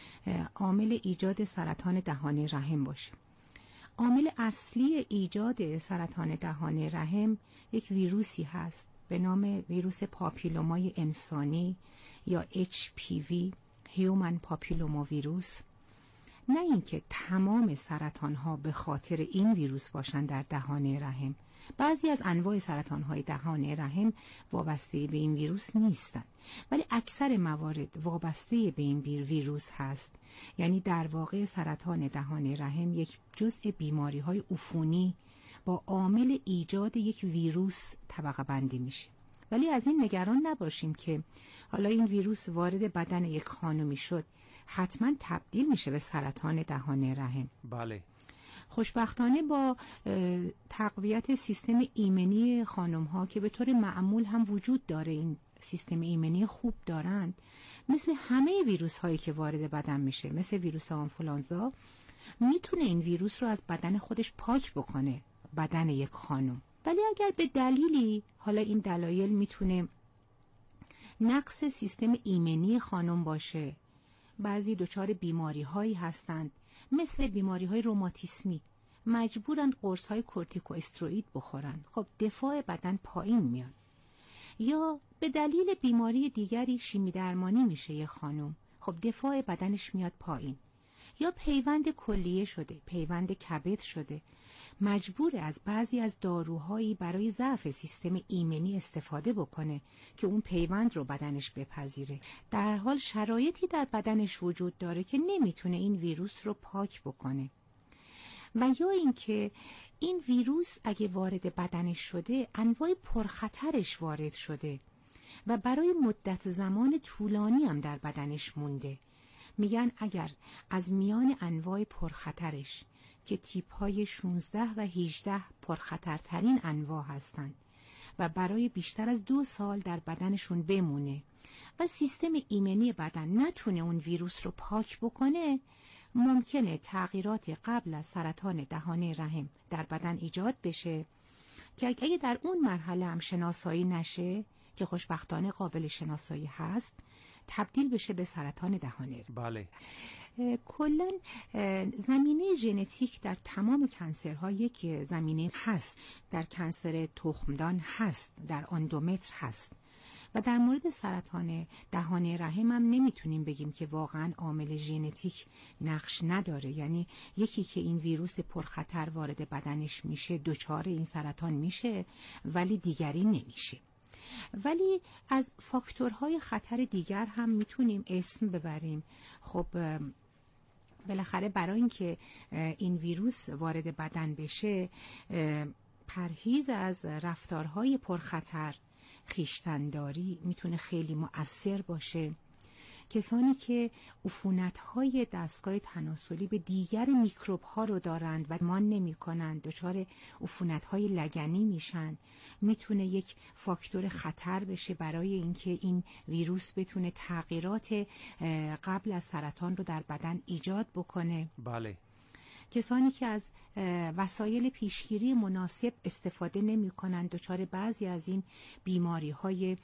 عامل ایجاد سرطان دهانه رحم باشه. عامل اصلی ایجاد سرطان دهانه رحم یک ویروسی هست به نام ویروس پاپیلومای انسانی یا اچ پی وی، هیومن پاپیلوما ویروس. نه اینکه تمام سرطان ها به خاطر این ویروس باشن در دهانه رحم. بعضی از انواع سرطان های دهانه رحم وابسته به این ویروس نیستن، ولی اکثر موارد وابسته به این ویروس هست. یعنی در واقع سرطان دهانه رحم یک جزء بیماری های عفونی با عامل ایجاد یک ویروس طبقه بندی میشه. ولی از این نگران نباشیم که حالا این ویروس وارد بدن یک خانمی شد حتما تبدیل میشه به سرطان دهانه رحم. بله. خوشبختانه با تقویت سیستم ایمنی خانم ها که به طور معمول هم وجود داره، این سیستم ایمنی خوب دارند، مثل همه ویروس هایی که وارد بدن میشه، مثل ویروس آنفولانزا، میتونه این ویروس رو از بدن خودش پاک بکنه، بدن یک خانم. ولی اگر به دلیلی، حالا این دلایل میتونه نقص سیستم ایمنی خانم باشه، بعضی دچار بیماری هایی هستند مثل بیماری های روماتیسمی، مجبورن قرص های کورتیکو استروئید بخورن، خب دفاع بدن پایین میاد. یا به دلیل بیماری دیگری شیمی درمانی میشه یه خانم، خب دفاع بدنش میاد پایین. یا پیوند کلیه شده، پیوند کبد شده، مجبور از بعضی از داروهایی برای ضعف سیستم ایمنی استفاده بکنه که اون پیوند رو بدنش بپذیره. در حال شرایطی در بدنش وجود داره که نمیتونه این ویروس رو پاک بکنه. و یا اینکه این ویروس اگه وارد بدنش شده، انواع پرخطرش وارد شده و برای مدت زمان طولانی هم در بدنش مونده. میگن اگر از میان انواع پرخطرش که تیپ های شانزده و هجده پرخطرترین انواع هستند و برای بیشتر از دو سال در بدنشون بمونه و سیستم ایمنی بدن نتونه اون ویروس رو پاک بکنه، ممکنه تغییرات قبل از سرطان دهانه رحم در بدن ایجاد بشه که اگه در اون مرحله هم شناسایی نشه، که خوشبختانه قابل شناسایی هست، تبدیل بشه به سرطان دهانه. بله. کلا زمینه ژنتیک در تمام کنسرها یک زمینه هست، در کنسر تخمدان هست، در اندومتر هست و در مورد سرطان دهانه رحم هم نمیتونیم بگیم که واقعا عامل ژنتیک نقش نداره، یعنی یکی که این ویروس پرخطر وارد بدنش میشه دچار این سرطان میشه ولی دیگری نمیشه. ولی از فاکتورهای خطر دیگر هم میتونیم اسم ببریم. خب بالاخره برای اینکه این ویروس وارد بدن بشه پرهیز از رفتارهای پرخطر، خویشتن‌داری میتونه خیلی مؤثر باشه. کسانی که عفونت‌های دستگاه تناسلی به دیگر میکروب‌ها رو دارند و مان نمی‌کنند، دچار عفونت‌های لگنی میشن، میتونه یک فاکتور خطر بشه برای اینکه این ویروس بتونه تغییرات قبل از سرطان رو در بدن ایجاد بکنه. بله. کسانی که از وسایل پیشگیری مناسب استفاده نمی کنند دچار بعضی از این بیماری های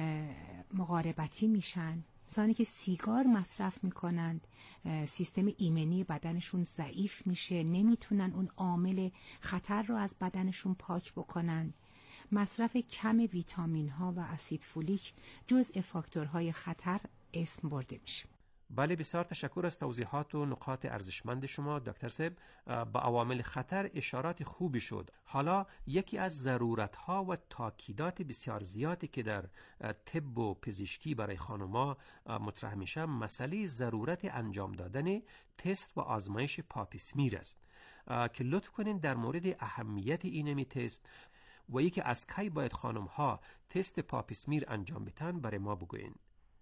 مقاربتی میشن. کسانی که سیگار مصرف می کنند سیستم ایمنی بدنشون ضعیف میشه، نمیتونن اون عامل خطر رو از بدنشون پاک بکنن. مصرف کم ویتامین ها و اسید فولیک جزء فاکتورهای خطر اسم برده میشه. بله، بسیار تشکر از توضیحات و نکات ارزشمند شما دکتر صاحب. با عوامل خطر اشارات خوبی شد. حالا یکی از ضرورت‌ها و تاکیدات بسیار زیادی که در طب و پزشکی برای خانم‌ها مطرح میشه مسئله ضرورت انجام دادن تست و آزمایش پاپ اسمیر است که لطف کنین در مورد اهمیت این تست و یکی از کی باید خانم‌ها تست پاپ اسمیر انجام بدن برای ما بگوین.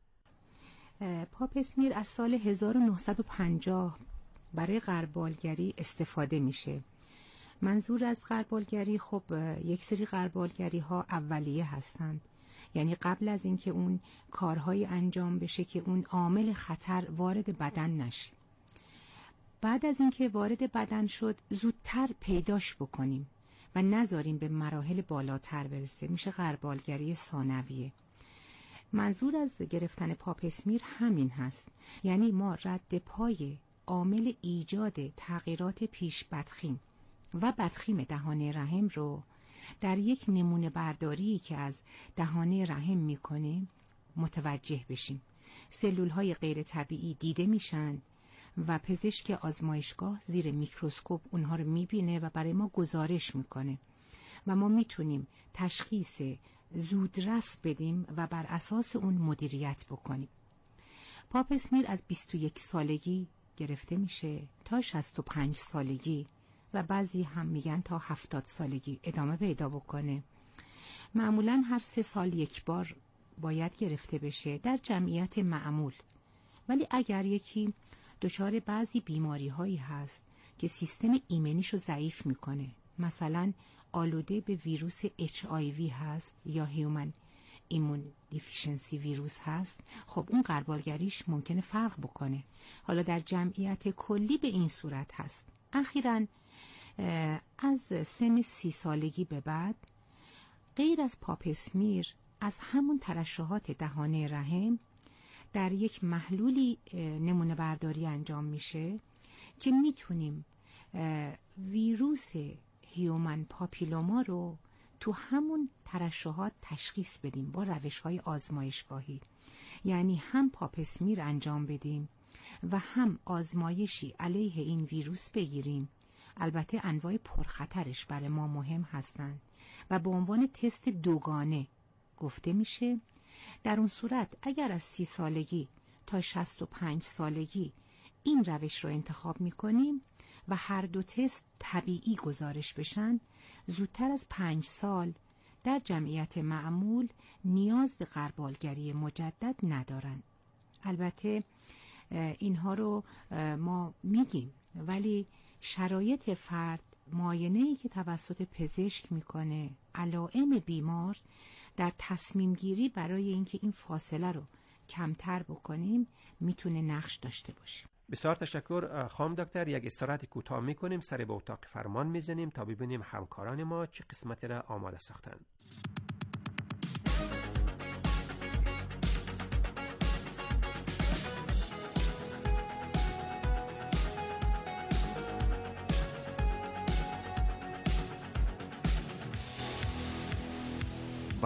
پاپ اسمیر از سال هزار و نهصد و پنجاه برای غربالگری استفاده میشه. منظور از غربالگری خب یک سری غربالگری ها اولیه هستند، یعنی قبل از اینکه اون کارهای انجام بشه که اون عامل خطر وارد بدن نشه. بعد از اینکه وارد بدن شد زودتر پیداش بکنیم و نذاریم به مراحل بالاتر برسه، میشه غربالگری ثانویه. منظور از گرفتن پاپ اسمیر همین هست، یعنی ما رد پای عامل ایجاد تغییرات پیش بدخیم و بدخیم دهانه رحم رو در یک نمونه برداری که از دهانه رحم میکنیم متوجه بشیم. سلول های غیر طبیعی دیده میشن و پزشک آزمایشگاه زیر میکروسکوپ اونها رو میبینه و برای ما گزارش میکنه و ما میتونیم تشخیص زودرس بدیم و بر اساس اون مدیریت بکنیم. پاپ اسمیر از بیست و یک سالگی گرفته میشه تا شصت و پنج سالگی و بعضی هم میگن تا هفتاد سالگی ادامه پیدا بکنه. معمولا هر سه سال یک بار باید گرفته بشه در جمعیت معمول، ولی اگر یکی دچار بعضی بیماری هایی هست که سیستم ایمنیشو ضعیف میکنه، مثلا آلوده به ویروس اچ آی وی هست یا هیومن ایمون دیفیشنسی ویروس هست، خب اون غربالگریش ممکنه فرق بکنه. حالا در جمعیت کلی به این صورت هست. اخیراً از سن سی سالگی به بعد غیر از پاپ اسمیر از همون ترشحات دهانه رحم در یک محلولی نمونه برداری انجام میشه که میتونیم ویروس هیومن پاپیلوما رو تو همون ترشحات تشخیص بدیم با روش‌های آزمایشگاهی، یعنی هم پاپ اسمیر انجام بدیم و هم آزمایشی علیه این ویروس بگیریم. البته انواع پرخطرش برای ما مهم هستند و به عنوان تست دوگانه گفته میشه. در اون صورت اگر از سی سالگی تا شصت و پنج سالگی این روش رو انتخاب میکنیم و هر دو تست طبیعی گزارش بشن، زودتر از پنج سال در جمعیت معمول نیاز به غربالگری مجدد ندارن. البته اینها رو ما میگیم، ولی شرایط فرد، معاینه‌ای که توسط پزشک میکنه، علائم بیمار در تصمیم گیری برای اینکه این فاصله رو کمتر بکنیم میتونه نقش داشته باشه. بسیار تشکر خانم دکتر. یک استراحت کوتاه میکنیم، سر به اتاق فرمان میزنیم تا ببینیم همکاران ما چه قسمتی را آماده ساختند.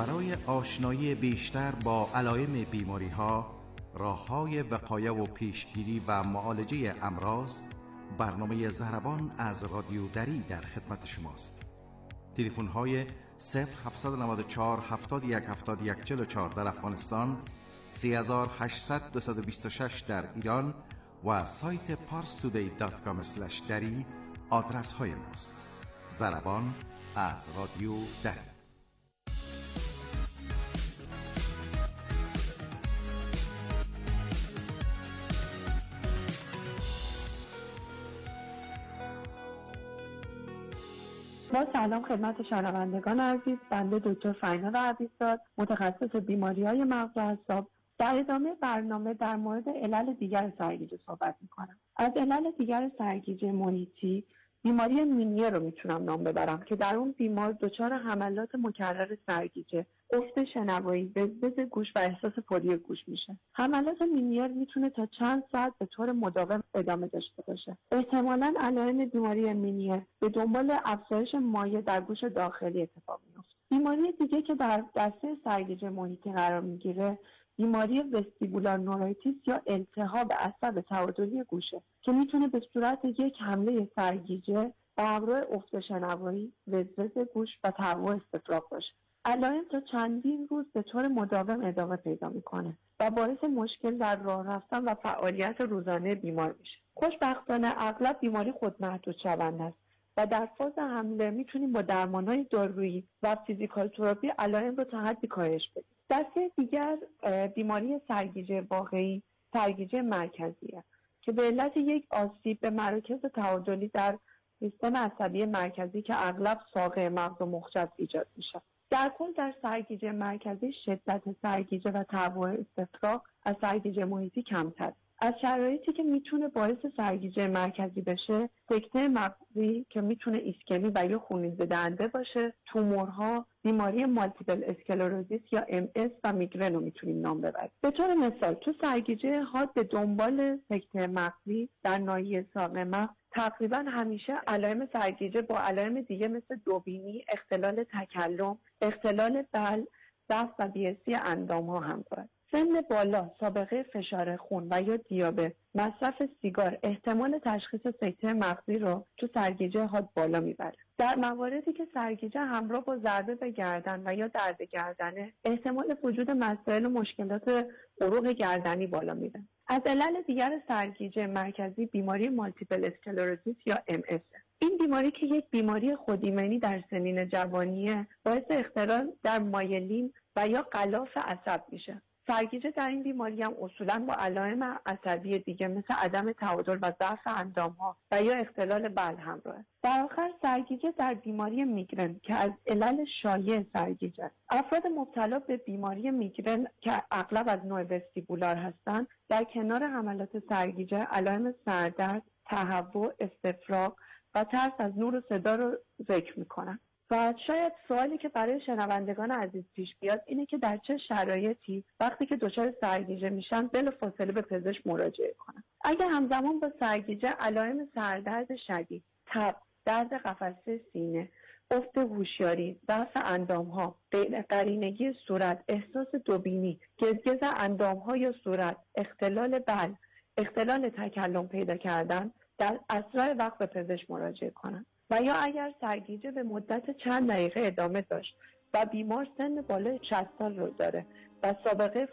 برای آشنایی بیشتر با علائم بیماری ها، راه های وقایه و پیشگیری و معالجه امراض، برنامه ضربان از رادیو دری در خدمت شماست. تلفن های صفر هفت نه چهار هفتاد و یک هفتاد و یک چهل و چهار در افغانستان، سه هشت صفر دو دو شش در ایران و سایت پارس تودی دات کام اسلش دری آدرس های ماست. ضربان از رادیو دری. با سلام خدمت شنوندگان عزیز، بنده دکتر فریناز عزیززاد، متخصص بیماری‌های مغز و اعصاب، در ادامه برنامه در مورد علل دیگر سرگیجه صحبت می‌کنم. از علل دیگر سرگیجه محیطی بیماری مینیه رو میتونم نام ببرم که در اون بیمار دچار حملات مکرر سرگیجه، افت شنوایی، وزوز گوش و احساس پری گوش میشه. حملات مینیه میتونه تا چند ساعت به طور مداوم ادامه داشته باشه. احتمالاً علائم بیماری مینیه به دنبال افزایش مایع در گوش داخلی اتفاق میفته. بیماری دیگه که در دسته سرگیجه محیطی قرار میگیره بیماری وستیبولار نورایتیس یا التهاب عصب تعادلی گوشه که میتونه به صورت یک حمله سرگیجه به همراه افت شنوایی، وزوز گوش و تهوع استفراغ باشه. علائم تا چندین روز به طور مداوم ادامه پیدا میکنه و باعث مشکل در راه رفتن و فعالیت روزانه بیمار میشه. خوشبختانه اغلب بیماری خودمحدود شونده است و در فاز حمله میتونیم با درمانهای دارویی و فیزیکال تراپی علائم رو تا حدی کاهش بدیم. دسته دیگر بیماری سرگیجه واقعی سرگیجه مرکزیه که به علت یک آسیب به مراکز تعادلی در سیستم عصبی مرکزی که اغلب ساقه مغز و مخ ایجاد میشه. در کل در سرگیجه مرکزی شدت سرگیجه و تهوع استفراغ از سرگیجه محیطی کمتر. از شرایطی که میتونه باعث سرگیجه مرکزی بشه، سکته مغزی که میتونه ایسکمی و یا خونریزی دهنده باشه، تومورها، بیماری مالتیپل اسکلروزیس یا ام اس و میگرن رو میتونیم نام ببریم. به طور مثال تو سرگیجه حاد به دنبال سکته مغزی در ناحیه ساق مغز تقریبا همیشه علائم سرگیجه با علائم دیگه مثل دوبینی، اختلال تکلم، اختلال بلع، ضعف و بی‌حسی اندام‌ها همراه. سن بالا، سابقه فشار خون و یا دیابت، مصرف سیگار احتمال تشخیص سکته مغزی رو تو سرگیجه حاد بالا میبره. در مواردی که سرگیجه همراه با ضربه به گردن و یا درد گردنه، احتمال وجود مسائل و مشکلات عروق گردنی بالا میره. از علل دیگر سرگیجه مرکزی بیماری مالتیپل اسکلروزیس یا ام اس. این بیماری که یک بیماری خودایمنی در سنین جوانیه، باعث اختلال در مایلین و یا غلاف عصب میشه. سرگیجه در این بیماری هم اصولاً با علائم عصبی دیگه مثل عدم تعادل و ضعف اندام‌ها و یا اختلال بلع همراهه. در آخر سرگیجه در بیماری میگرن که از علل شایع سرگیجه است. افراد مبتلا به بیماری میگرن که اغلب از نوع وستیبولار هستند، در کنار حملات سرگیجه علائم سردرد، تهوع، استفراغ و ترس از نور و صدا رو ذکر میکنن. و شاید سوالی که برای شنوندگان عزیز پیش بیاد اینه که در چه شرایطی وقتی که دچار سرگیجه میشن بلافاصله به پزشک مراجعه کنن. اگر همزمان با سرگیجه علائم سردرد شدید، تب، درد قفسه سینه، افت هوشیاری، ضعف اندام‌ها، قرینگی صورت، احساس دوبینی، گزگز اندام‌ها یا صورت، اختلال بلع، اختلال تکلم پیدا کردن، در اسرع وقت به پزشک مراجعه کنن. و یا اگر سرگیجه به مدت چند دقیقه ادامه داشت و بیمار سن بالای شصت سال رو داره و سابقه